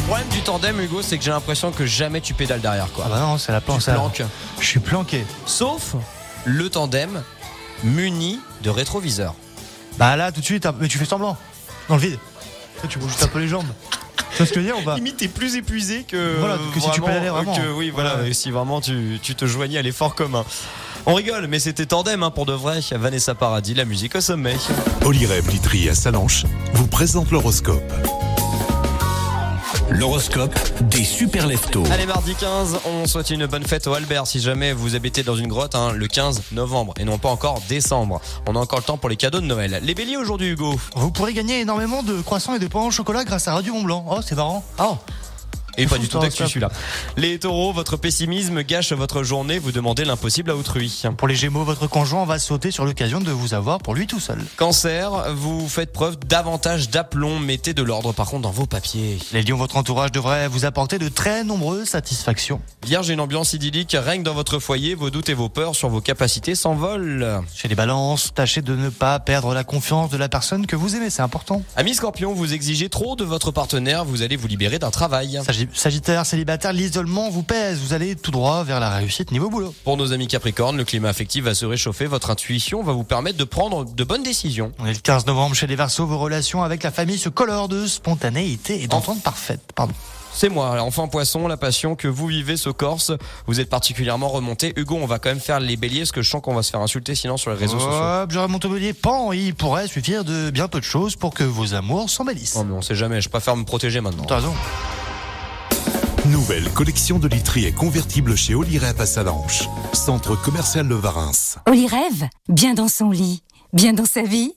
problème du tandem, Hugo, c'est que j'ai l'impression que jamais tu pédales derrière, quoi. Ah bah non, c'est la planche. Tu planques. Je suis planqué. Sauf le tandem muni de rétroviseur. Bah là, tout de suite, mais tu fais semblant. Dans le vide. Tu bouges juste un peu les jambes. Tu vois ce que je veux dire ou pas? Limite, t'es plus épuisé que, voilà, que si tu pédalais vraiment. Que, oui, voilà, ouais. Si vraiment tu, tu te joignais à l'effort commun. On rigole, mais c'était tandem hein, pour de vrai. Vanessa Paradis, la musique au sommet. Olyrève Literie à Salanches vous présente l'horoscope. L'horoscope des super leftos. Allez, mardi quinze, on souhaite une bonne fête au Albert. Si jamais vous habitez dans une grotte, hein, le quinze novembre et non pas encore décembre. On a encore le temps pour les cadeaux de Noël. Les béliers aujourd'hui, Hugo. Vous pourrez gagner énormément de croissants et de pains au chocolat grâce à Radio Mont Blanc. Oh, c'est marrant. Oh. Et pas du tout d'actu celui-là. Les taureaux, votre pessimisme gâche votre journée, vous demandez l'impossible à autrui. Pour les gémeaux, votre conjoint va sauter sur l'occasion de vous avoir pour lui tout seul. Cancer, vous faites preuve davantage d'aplomb, mettez de l'ordre par contre dans vos papiers. Les lions, votre entourage devrait vous apporter de très nombreuses satisfactions. Vierge, une ambiance idyllique règne dans votre foyer, vos doutes et vos peurs sur vos capacités s'envolent. Chez les balances, tâchez de ne pas perdre la confiance de la personne que vous aimez, c'est important. Amis scorpions, vous exigez trop de votre partenaire, vous allez vous libérer d'un travail. Sagittaire, célibataire, l'isolement vous pèse, vous allez tout droit vers la réussite niveau boulot. Pour nos amis Capricorne, le climat affectif va se réchauffer, votre intuition va vous permettre de prendre de bonnes décisions. On est le quinze novembre chez les Verseaux, vos relations avec la famille se colorent de spontanéité et d'entente parfaite. Pardon. C'est moi, enfin Poisson, la passion que vous vivez se corse, vous êtes particulièrement remonté. Hugo, on va quand même faire les béliers parce que je sens qu'on va se faire insulter sinon sur les réseaux oh, sociaux. J'aurais mon bélier pan, il pourrait suffire de bien peu de choses pour que vos amours s'embellissent. Oh mais on sait jamais, je préfère me protéger maintenant. T'as raison. Nouvelle collection de literie et convertible chez Olyrève à Salanches, centre commercial Le Varins. Olyrève, bien dans son lit, bien dans sa vie.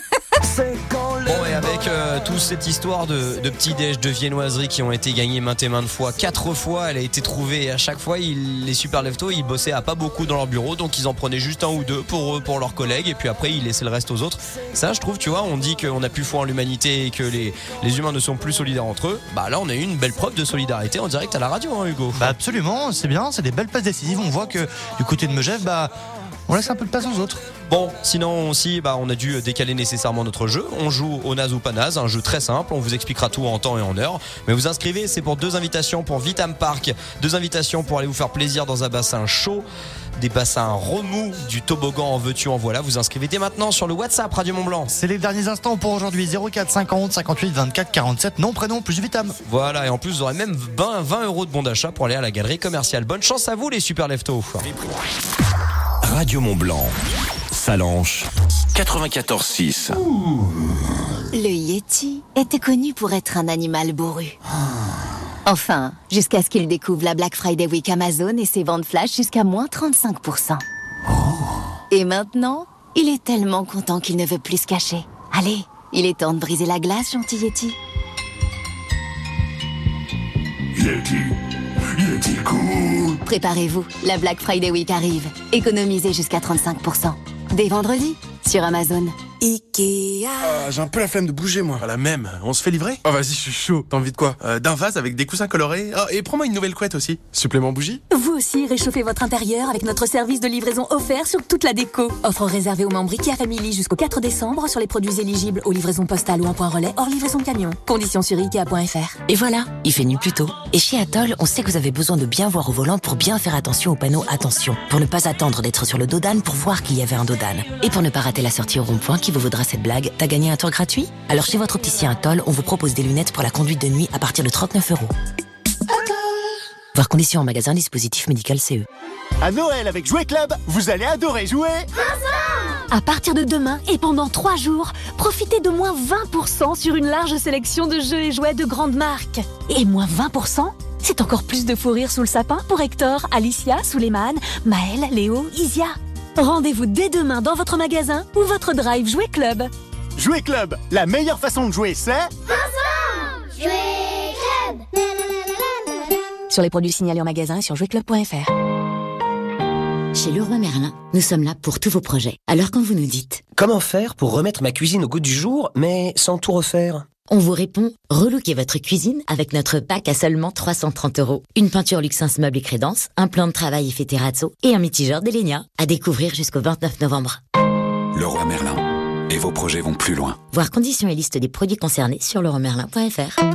Bon, et avec euh, toute cette histoire de, de petits déj, de viennoiseries qui ont été gagnés maintes et maintes fois, quatre fois elle a été trouvée et à chaque fois ils, les super leftos ils bossaient à pas beaucoup dans leur bureau, donc ils en prenaient juste un ou deux pour eux, pour leurs collègues et puis après ils laissaient le reste aux autres. Ça je trouve, tu vois, on dit qu'on a plus foi en l'humanité et que les, les humains ne sont plus solidaires entre eux. Bah là on a eu une belle preuve de solidarité en direct à la radio, hein, Hugo. Bah absolument, c'est bien, c'est des belles passes décisives. On voit que du côté de Megève, bah on laisse un peu de place aux autres. Bon, sinon aussi, bah, on a dû décaler nécessairement notre jeu. On joue au naze ou pas naze, un jeu très simple. On vous expliquera tout en temps et en heure. Mais vous inscrivez, c'est pour deux invitations pour Vitam Park, deux invitations pour aller vous faire plaisir dans un bassin chaud, des bassins remous, du toboggan en veux-tu en voilà. Vous inscrivez dès maintenant sur le WhatsApp Radio Mont Blanc. C'est les derniers instants pour aujourd'hui. zéro quatre cinquante cinquante-huit vingt-quatre quarante-sept, nom, prénom, plus Vitam. Voilà, et en plus vous aurez même vingt euros de bon d'achat pour aller à la galerie commerciale. Bonne chance à vous les super leftos. Radio Mont Blanc, Salanches, quatre-vingt-quatorze six. Le Yéti était connu pour être un animal bourru. Enfin, jusqu'à ce qu'il découvre la Black Friday Week Amazon et ses ventes flash jusqu'à moins trente-cinq pour cent. Et maintenant, il est tellement content qu'il ne veut plus se cacher. Allez, il est temps de briser la glace, gentil Yéti. Yéti, Yéti cool. Préparez-vous, la Black Friday Week arrive. Économisez jusqu'à trente-cinq pour cent. Dès vendredi, sur Amazon. Ikea. Ah, j'ai un peu la flemme de bouger, moi. Ah, la même. On se fait livrer? Oh, vas-y, je suis chaud. T'as envie de quoi? euh, D'un vase avec des coussins colorés. Oh, et prends-moi une nouvelle couette aussi. Supplément bougie. Vous aussi, réchauffez votre intérieur avec notre service de livraison offert sur toute la déco. Offre réservée aux membres Ikea Family jusqu'au quatre décembre sur les produits éligibles aux livraisons postales ou en point relais hors livraison camion. Conditions sur ikea point f r. Et voilà, il fait nuit plus tôt. Et chez Atoll, on sait que vous avez besoin de bien voir au volant pour bien faire attention au panneau attention. Pour ne pas attendre d'être sur le dos d'âne pour voir qu'il y avait un dos d'âne. Et pour ne pas rater la sortie au rond-point qui vous vaudra cette blague. T'as gagné un tour gratuit? Alors chez votre opticien Atoll, on vous propose des lunettes pour la conduite de nuit à partir de trente-neuf euros. Voir conditions en magasin, dispositif médical C E. À Noël avec Jouet Club, vous allez adorer jouer. À partir de demain et pendant trois jours, profitez de moins vingt pour cent sur une large sélection de jeux et jouets de grandes marques. Et moins vingt pour cent, c'est encore plus de fou rire sous le sapin pour Hector, Alicia, Suleiman, Maël, Léo, Isia. Rendez-vous dès demain dans votre magasin ou votre drive Jouet Club. Jouet Club, la meilleure façon de jouer, c'est... Jouet Club. Sur les produits signalés en magasin et sur jouet club point f r. Chez Leroy Merlin, nous sommes là pour tous vos projets. Alors quand vous nous dites... Comment faire pour remettre ma cuisine au goût du jour, mais sans tout refaire? On vous répond, relookez votre cuisine avec notre pack à seulement trois cent trente euros. Une peinture Luxens Meubles et Crédence, un plan de travail effet terrazzo et un mitigeur Delenia. À découvrir jusqu'au vingt-neuf novembre. Leroy Merlin, et vos projets vont plus loin. Voir conditions et liste des produits concernés sur leroy merlin point f r.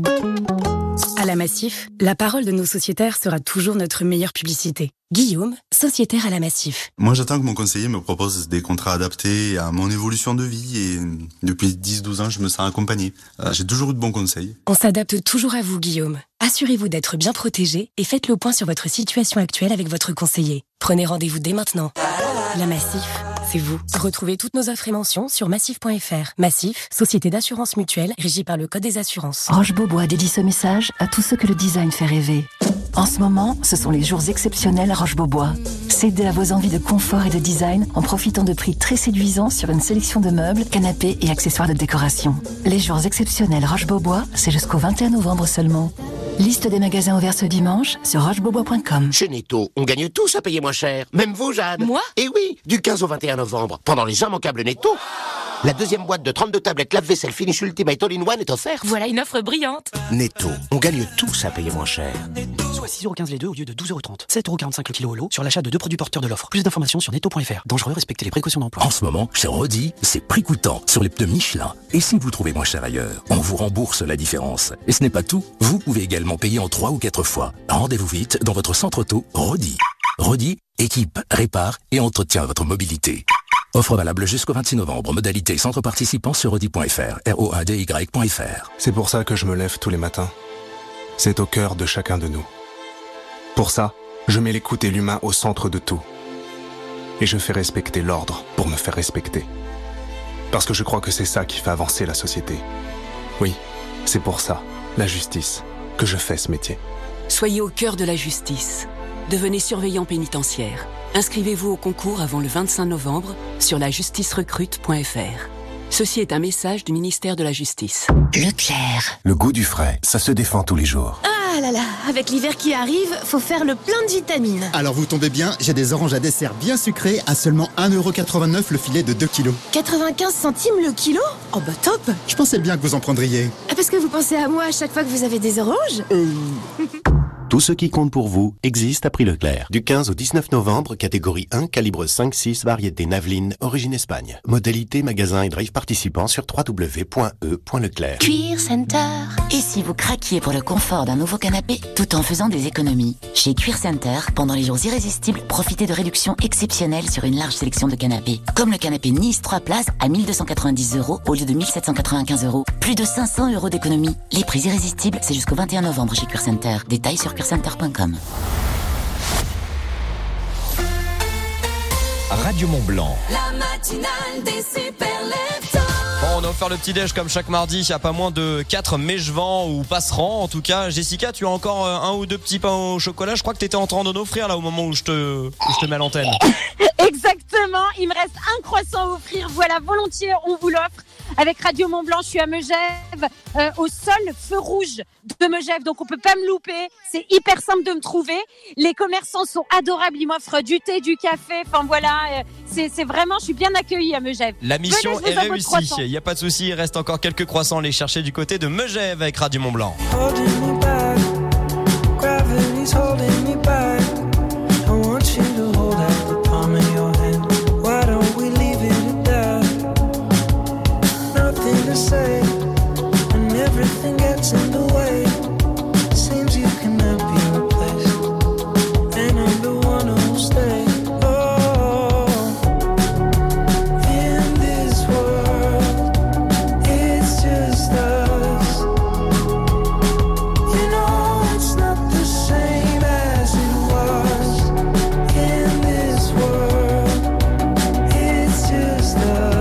À la Massif, la parole de nos sociétaires sera toujours notre meilleure publicité. Guillaume, sociétaire à la Massif. Moi, j'attends que mon conseiller me propose des contrats adaptés à mon évolution de vie et depuis dix douze ans, je me sens accompagné. J'ai toujours eu de bons conseils. On s'adapte toujours à vous, Guillaume. Assurez-vous d'être bien protégé et faites le point sur votre situation actuelle avec votre conseiller. Prenez rendez-vous dès maintenant. La Massif, c'est vous. Retrouvez toutes nos offres et mentions sur massif point f r. Massif, société d'assurance mutuelle régie par le Code des assurances. Roche-Beaubois dédie ce message à tous ceux que le design fait rêver. En ce moment, ce sont les jours exceptionnels à Roche-Beaubois. Cédez à vos envies de confort et de design en profitant de prix très séduisants sur une sélection de meubles, canapés et accessoires de décoration. Les jours exceptionnels Roche-Beaubois, c'est jusqu'au vingt et un novembre seulement. Liste des magasins ouverts ce dimanche sur roche beaubois point com. Chez Netto, on gagne tous à payer moins cher. Même vous, Jeanne. Moi ? Et oui, du quinze au vingt et un novembre, pendant les immanquables Netto. La deuxième boîte de trente-deux tablettes lave-vaisselle Finish Ultimate All-in-One est offerte. Voilà une offre brillante. Netto, on gagne tous à payer moins cher. Soit six euros quinze les deux au lieu de douze euros trente. sept euros quarante-cinq le kilo au lot sur l'achat de deux produits porteurs de l'offre. Plus d'informations sur netto point f r. Dangereux, respectez les précautions d'emploi. En ce moment, chez Rodi, c'est prix coûtant sur les pneus Michelin. Et si vous trouvez moins cher ailleurs, on vous rembourse la différence. Et ce n'est pas tout, vous pouvez également payer en trois ou quatre fois. Rendez-vous vite dans votre centre auto Rodi. Rodi, équipe, répare et entretient votre mobilité. Offre valable jusqu'au vingt-six novembre. Modalité centre participant sur rodi point f r. R O A D Y point f r. C'est pour ça que je me lève tous les matins. C'est au cœur de chacun de nous. Pour ça, je mets l'écoute et l'humain au centre de tout. Et je fais respecter l'ordre pour me faire respecter. Parce que je crois que c'est ça qui fait avancer la société. Oui, c'est pour ça, la justice, que je fais ce métier. Soyez au cœur de la justice. Devenez surveillant pénitentiaire. Inscrivez-vous au concours avant le vingt-cinq novembre sur la justice recrute point f r. Ceci est un message du ministère de la Justice. Leclerc. Le goût du frais, ça se défend tous les jours. Ah là là, avec l'hiver qui arrive, faut faire le plein de vitamines. Alors vous tombez bien, j'ai des oranges à dessert bien sucrées à seulement un euro quatre-vingt-neuf le filet de deux kilos. quatre-vingt-quinze centimes le kilo ? Oh bah top. Je pensais bien que vous en prendriez. Ah, parce que vous pensez à moi à chaque fois que vous avez des oranges ? Euh... Tout ce qui compte pour vous existe à prix Leclerc. Du quinze au dix-neuf novembre, catégorie un, calibre cinq six, variété Naveline, origine Espagne. Modalité, magasin et drive participants sur w w w point e point leclerc. Cuir Center. Et si vous craquiez pour le confort d'un nouveau canapé, tout en faisant des économies? Chez Cuir Center, pendant les jours irrésistibles, profitez de réductions exceptionnelles sur une large sélection de canapés. Comme le canapé Nice trois places à mille deux cent quatre-vingt-dix euros au lieu de mille sept cent quatre-vingt-quinze euros. Plus de cinq cents euros d'économie. Les prix irrésistibles, c'est jusqu'au vingt et un novembre chez Cuir Center. Détails sur cuir center point com. Radio Mont Blanc. La matinale des super leftos. Bon, on a offert le petit déj comme chaque mardi. Il y a pas moins de quatre Mégevans ou passerands. En tout cas, Jessica, tu as encore un ou deux petits pains au chocolat. Je crois que tu étais en train d'en offrir là au moment où je te, où je te mets à l'antenne. Exactement. Il me reste un croissant à offrir. Voilà, volontiers, on vous l'offre. Avec Radio Mont Blanc, je suis à Megève, euh, au sol feu rouge de Megève, donc on peut pas me louper. C'est hyper simple de me trouver. Les commerçants sont adorables, ils m'offrent du thé, du café. Enfin voilà, euh, c'est, c'est vraiment, je suis bien accueillie à Megève. La mission Venez, est réussie. Il y a pas de souci, il reste encore quelques croissants à aller chercher du côté de Megève avec Radio Mont Blanc. Say, and everything gets in the way. Seems you cannot be replaced, and I'm the one who'll stay. Oh, in this world, it's just us. You know it's not the same as it was. In this world, it's just us.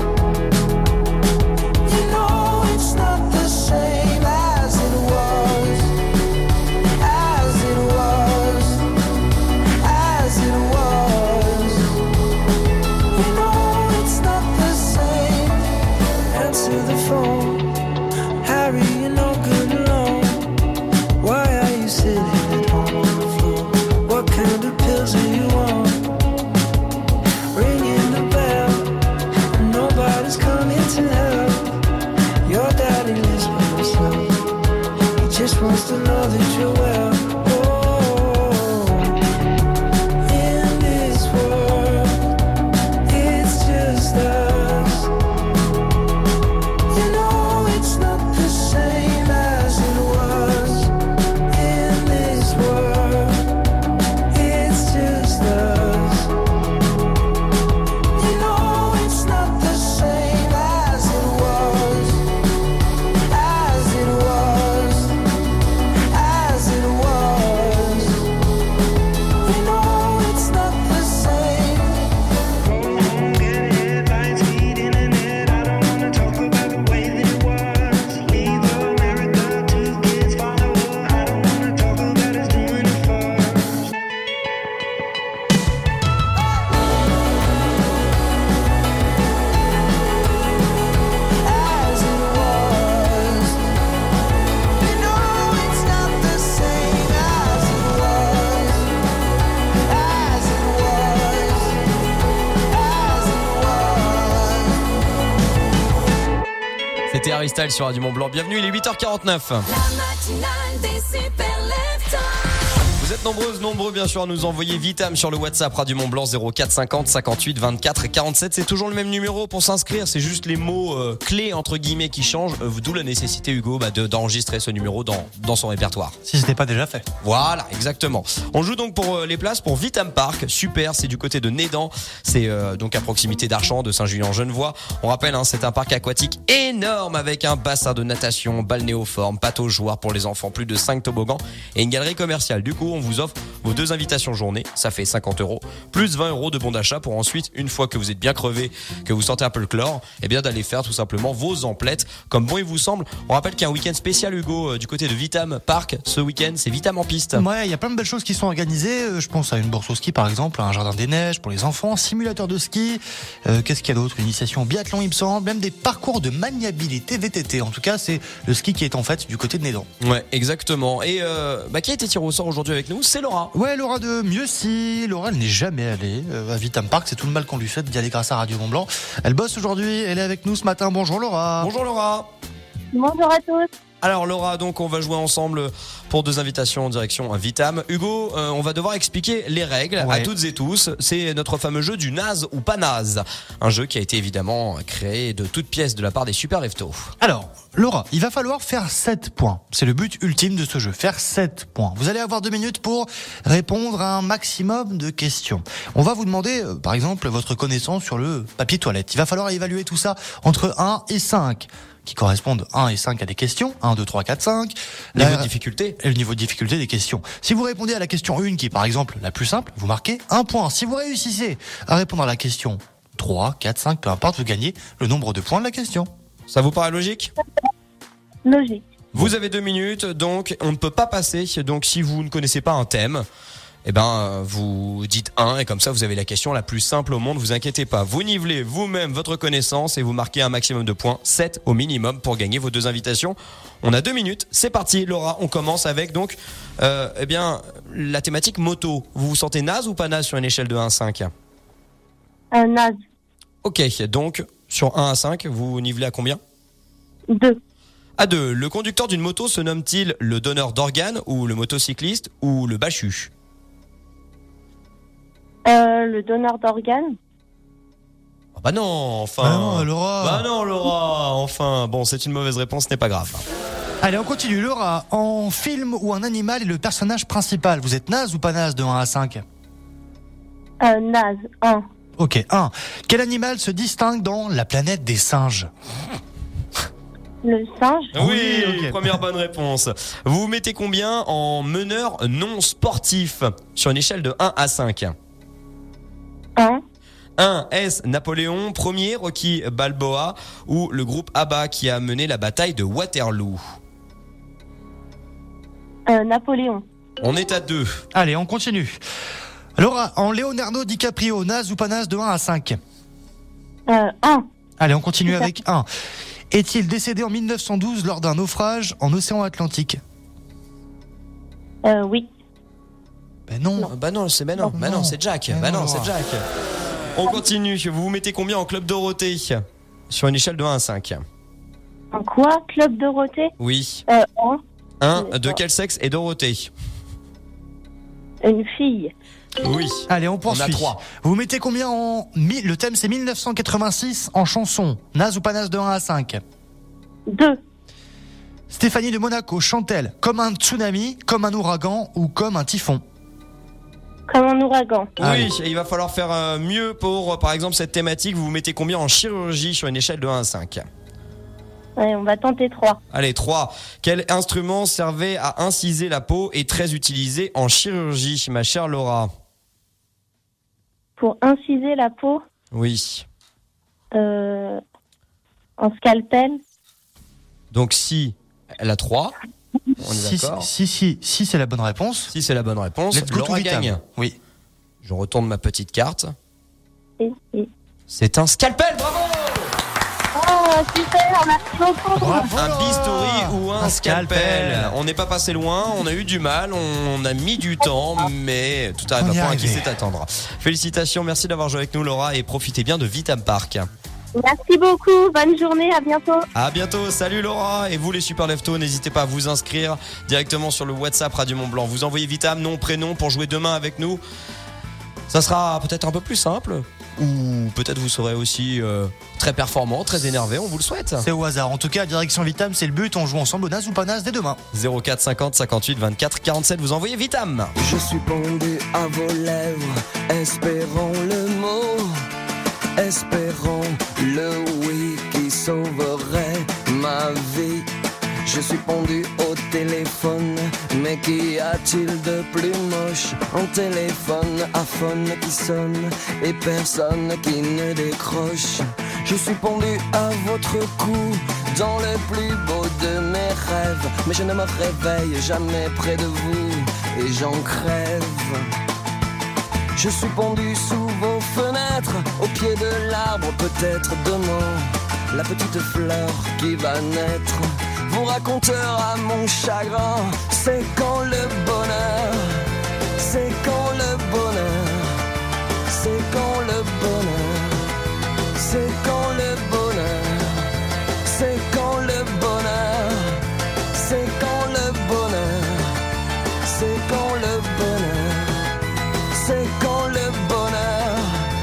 Just wants to know that you're well. Oh, in this world, it's just us. Harry Styles sur Radio Mont-Blanc. Bienvenue, il est huit heures quarante-neuf. La matinale des super leftos. Vous êtes nombreuses, nombreux bien sûr à nous envoyer Vitam sur le WhatsApp Radio Mont-Blanc zéro quatre cinquante cinquante-huit vingt-quatre quarante-sept. C'est toujours le même numéro pour s'inscrire. C'est juste les mots euh, clés entre guillemets qui changent. Euh, D'où la nécessité, Hugo, bah, de, d'enregistrer ce numéro dans, dans son répertoire. Si ce n'est pas déjà fait. Voilà, exactement. On joue donc pour euh, les places pour Vitam Park. Super, c'est du côté de Nédan. C'est euh, donc à proximité d'Archamps, de Saint-Julien-Genevois. On rappelle, hein, c'est un parc aquatique énorme avec un bassin de natation, balnéoforme, pataugeoire pour les enfants, plus de cinq toboggans et une galerie commerciale. Du coup, on vous offre vos deux invitations journée, ça fait cinquante euros, plus vingt euros de bon d'achat pour ensuite, une fois que vous êtes bien crevé, que vous sentez un peu le chlore, eh bien d'aller faire tout simplement vos emplettes comme bon il vous semble. On rappelle qu'il y a un week-end spécial, Hugo, euh, du côté de Vitam Park. Ce week-end, c'est Vitam en piste. Ouais, il y a plein de belles choses qui sont organisées. Euh, Je pense à une bourse au ski par exemple, un jardin des neiges pour les enfants, simulateur de ski. Euh, qu'est-ce qu'il y a d'autre? Une initiation au biathlon, il me semble, même des parcours de maniabilité V T T. En tout cas, c'est le ski qui est en fait du côté de Nédan. Ouais, exactement. Et euh, bah, qui a été tiré au sort aujourd'hui avec nous? C'est Laura. Ouais, Laura de Mieux Si. Laura, elle n'est jamais allée euh, à Vitam Park. C'est tout le mal qu'on lui fait d'y aller grâce à Radio Mont-Blanc. Elle bosse aujourd'hui. Elle est avec nous ce matin. Bonjour Laura. Bonjour Laura. Bonjour à tous. Alors Laura, donc on va jouer ensemble pour deux invitations en direction à Vitam. Hugo, euh, on va devoir expliquer les règles Ouais. à toutes et tous. C'est notre fameux jeu du naze ou pas naze. Un jeu qui a été évidemment créé de toutes pièces de la part des super leftos. Alors, Laura, il va falloir faire sept points. C'est le but ultime de ce jeu, faire sept points. Vous allez avoir deux minutes pour répondre à un maximum de questions. On va vous demander, euh, par exemple, votre connaissance sur le papier toilette. Il va falloir évaluer tout ça entre un et cinq, qui correspondent un et cinq à des questions. un, deux, trois, quatre, cinq. Niveau La- de difficulté. Et le niveau de difficulté des questions. Si vous répondez à la question un, qui est par exemple la plus simple, vous marquez un point. Si vous réussissez à répondre à la question trois, quatre, cinq, peu importe, vous gagnez le nombre de points de la question. Ça vous paraît logique ? Logique. Vous avez deux minutes, donc on ne peut pas passer. Donc si vous ne connaissez pas un thème, eh ben euh, vous dites un et comme ça vous avez la question la plus simple au monde. Vous inquiétez pas, vous nivelez vous-même votre connaissance et vous marquez un maximum de points, sept au minimum pour gagner vos deux invitations. On a deux minutes, c'est parti. Laura, on commence avec donc euh, eh bien la thématique moto. Vous vous sentez naze ou pas naze sur une échelle de un à cinq ? Un naze. Ok, donc sur un à cinq, vous nivelez à combien ? Deux. À deux. Le conducteur d'une moto se nomme-t-il le donneur d'organes ou le motocycliste ou le bachu ? Euh, le donneur d'organes. Ah bah non, enfin. Bah non, Laura. Bah non, Laura. Enfin, bon, c'est une mauvaise réponse, ce n'est pas grave. Allez, on continue. Laura, en film où un animal est le personnage principal, vous êtes naze ou pas naze de un à cinq ? Un naze. Un. Ok, un. Quel animal se distingue dans La planète des singes ? Le singe. Oui, ok. première bonne réponse. Vous vous mettez combien en meneur non sportif sur une échelle de un à cinq ? Un. un. Est-ce Napoléon Ier, Rocky Balboa ou le groupe ABBA qui a mené la bataille de Waterloo ? Euh, Napoléon. On est à deux. Allez, on continue. Laura, en Leonardo DiCaprio, naze ou pas naze de un à cinq ? Euh, un. Allez, on continue Super. avec un. Est-il décédé en mille neuf cent douze lors d'un naufrage en océan Atlantique ? Euh, oui. Ben non. Non. Bah non, c'est bah non, bah non, c'est Jack. Mais Bah non, non, c'est Laura. Jack. On continue. Vous vous mettez combien en club Dorothée sur une échelle de un à cinq ? En quoi? Club Dorothée? Oui. Euh, un. un. De quel sexe est Dorothée ? Une fille. Oui. Allez, on poursuit. On a trois. Vous mettez combien en... mi- Le thème, c'est mille neuf cent quatre-vingt-six en chanson. Naze ou pas naze de un à cinq ? Deux. Stéphanie de Monaco chante-t-elle comme un tsunami, comme un ouragan ou comme un typhon ? Comme un ouragan. Oui, et il va falloir faire euh, mieux pour, euh, par exemple, cette thématique. Vous vous mettez combien en chirurgie sur une échelle de un à cinq ? Ouais, on va tenter trois. Allez, trois. Quel instrument servait à inciser la peau et très utilisé en chirurgie, ma chère Laura ? Pour inciser la peau, Oui. euh, en scalpel. Donc si elle a trois, on est Si, d'accord. si, si, si, c'est la bonne réponse. Si c'est la bonne réponse, Let's go to Laura Vitam. gagne. Oui. Je retourne ma petite carte. Et, et... C'est un scalpel, bravo! Oh, super, merci beaucoup. Un bistouri ou un, Un scalpel. scalpel. On n'est pas passé loin, on a eu du mal, on a mis du temps, mais tout arrive On à y est point à qui arrivé. sait attendre. Félicitations, merci d'avoir joué avec nous Laura et profitez bien de Vitam Park. Merci beaucoup, bonne journée, à bientôt. À bientôt, salut Laura. Et vous les Super Leftos, n'hésitez pas à vous inscrire directement sur le WhatsApp Radio Mont Blanc. Vous envoyez Vitam, nom, prénom pour jouer demain avec nous. Ça sera peut-être un peu plus simple. Ou peut-être vous serez aussi euh, très performant, très énervé, on vous le souhaite. C'est au hasard. En tout cas, direction Vitam, c'est le but. On joue ensemble au Nas ou pas Nas dès demain. zéro quatre cinquante cinquante-huit vingt-quatre quarante-sept, vous envoyez Vitam. Je suis pendu à vos lèvres, espérons le mot, espérons le oui qui sauverait ma vie. Je suis pendu au téléphone, mais qu'y a-t-il de plus moche? Un téléphone à phone qui sonne et personne qui ne décroche. Je suis pendu à votre cou, dans le plus beau de mes rêves, mais je ne me réveille jamais près de vous et j'en crève. Je suis pendu sous vos fenêtres, au pied de l'arbre peut-être demain, la petite fleur qui va naître vous racontera mon chagrin. C'est quand le bonheur, c'est quand le bonheur, c'est quand le bonheur, c'est quand le bonheur, c'est quand le bonheur, c'est quand le bonheur, c'est quand le bonheur, c'est quand le bonheur.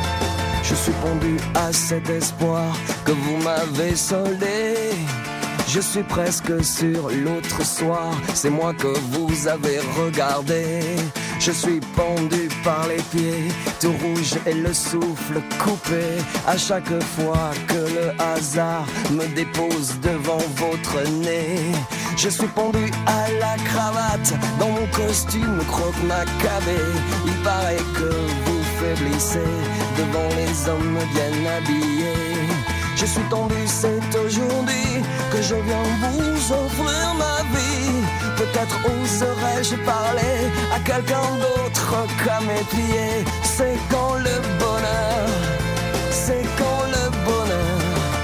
Je suis pendu à cet espoir que vous m'avez soldé. Je suis presque sur l'autre soir, c'est moi que vous avez regardé. Je suis pendu par les pieds, tout rouge et le souffle coupé. À chaque fois que le hasard me dépose devant votre nez. Je suis pendu à la cravate, dans mon costume croque-macabé. Il paraît que vous faiblissez devant les hommes bien habillés. Je suis tendu, c'est aujourd'hui que je viens vous offrir ma vie. Peut-être oserais-je parler à quelqu'un d'autre qu'à mes pieds. C'est quand le bonheur, c'est quand le bonheur,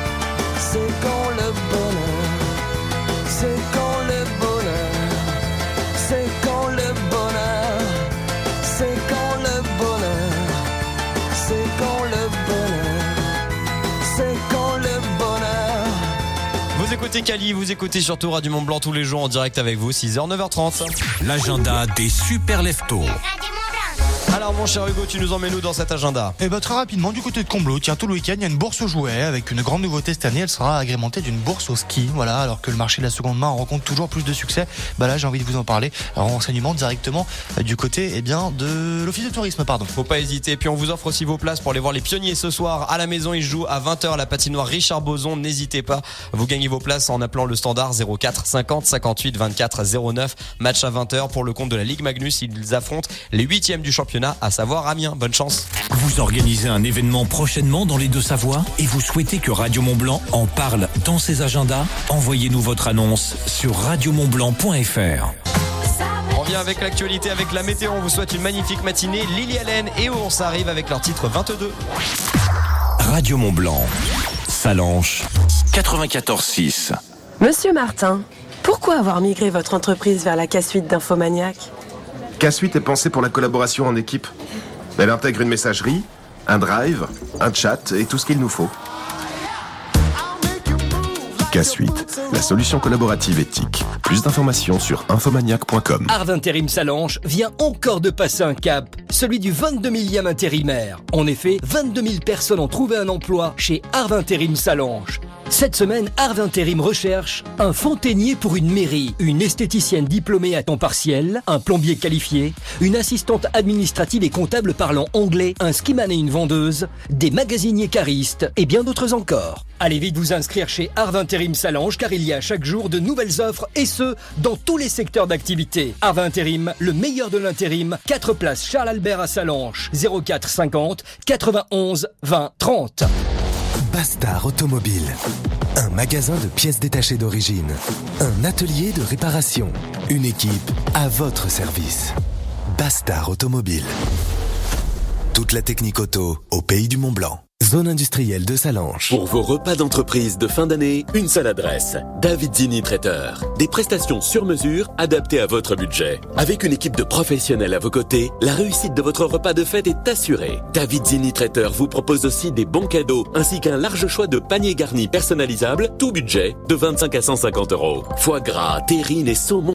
c'est quand le bonheur, c'est quand le bonheur, c'est quand le bonheur, c'est quand le bonheur, c'est quand le bonheur, c'est quand le bonheur. Vous écoutez Cali, vous écoutez surtout Radio Mont Blanc tous les jours en direct avec vous, six heures neuf heures trente. L'agenda des Super Leftos. Alors mon cher Hugo, tu nous emmènes où dans cet agenda? Eh ben très rapidement du côté de Combloux, tiens, tout le week-end il y a une bourse aux jouets avec une grande nouveauté cette année, elle sera agrémentée d'une bourse au ski. Voilà, alors que le marché de la seconde main rencontre toujours plus de succès, bah là j'ai envie de vous en parler. Alors renseignement directement du côté eh bien de l'office de tourisme, pardon. Faut pas hésiter, puis on vous offre aussi vos places pour aller voir les Pionniers ce soir à la maison. Ils jouent à vingt heures à la patinoire Richard Boson, n'hésitez pas, vous gagnez vos places en appelant le standard zéro quatre cinquante cinquante-huit vingt-quatre zéro neuf. Match à vingt heures pour le compte de la Ligue Magnus, ils affrontent les huitièmes du championnat, à savoir Amiens. Bonne chance. Vous organisez un événement prochainement dans les Deux-Savoies et vous souhaitez que Radio Mont Blanc en parle dans ses agendas? Envoyez-nous votre annonce sur radio mont blanc point f r. On revient avec l'actualité, avec la météo. On vous souhaite une magnifique matinée. Lily Allen et Ours arrivent avec leur titre vingt-deux. Radio Mont Blanc, Salanches, quatre-vingt-quatorze six. Monsieur Martin, pourquoi avoir migré votre entreprise vers la K-Suite d'Infomaniac? K-Suite est pensée pour la collaboration en équipe. Elle intègre une messagerie, un drive, un chat et tout ce qu'il nous faut. K-Suite, la solution collaborative éthique. Plus d'informations sur infomaniac point com. Arv Intérim Salanches vient encore de passer un cap, celui du vingt-deux millième intérimaire. En effet, vingt-deux mille personnes ont trouvé un emploi chez Arv Intérim Salanches. Cette semaine, Arv Intérim recherche un fontainier pour une mairie, une esthéticienne diplômée à temps partiel, un plombier qualifié, une assistante administrative et comptable parlant anglais, un skiman et une vendeuse, des magasiniers caristes et bien d'autres encore. Allez vite vous inscrire chez Arv Intérim Salanches car il y a chaque jour de nouvelles offres et ce, dans tous les secteurs d'activité. Arv Intérim, le meilleur de l'intérim, quatre places Charles Albert à Salanches, zéro quatre cinquante quatre-vingt-onze vingt trente. Bastard Automobile, un magasin de pièces détachées d'origine, un atelier de réparation, une équipe à votre service. Bastard Automobile. Toute la technique auto au pays du Mont Blanc. Zone industrielle de Salanches. Pour vos repas d'entreprise de fin d'année, une seule adresse. David Zini Traiteur. Des prestations sur mesure adaptées à votre budget. Avec une équipe de professionnels à vos côtés, la réussite de votre repas de fête est assurée. David Zini Traiteur vous propose aussi des bons cadeaux ainsi qu'un large choix de paniers garnis personnalisables, tout budget de vingt-cinq à cent cinquante euros. Foie gras, terrine et saumon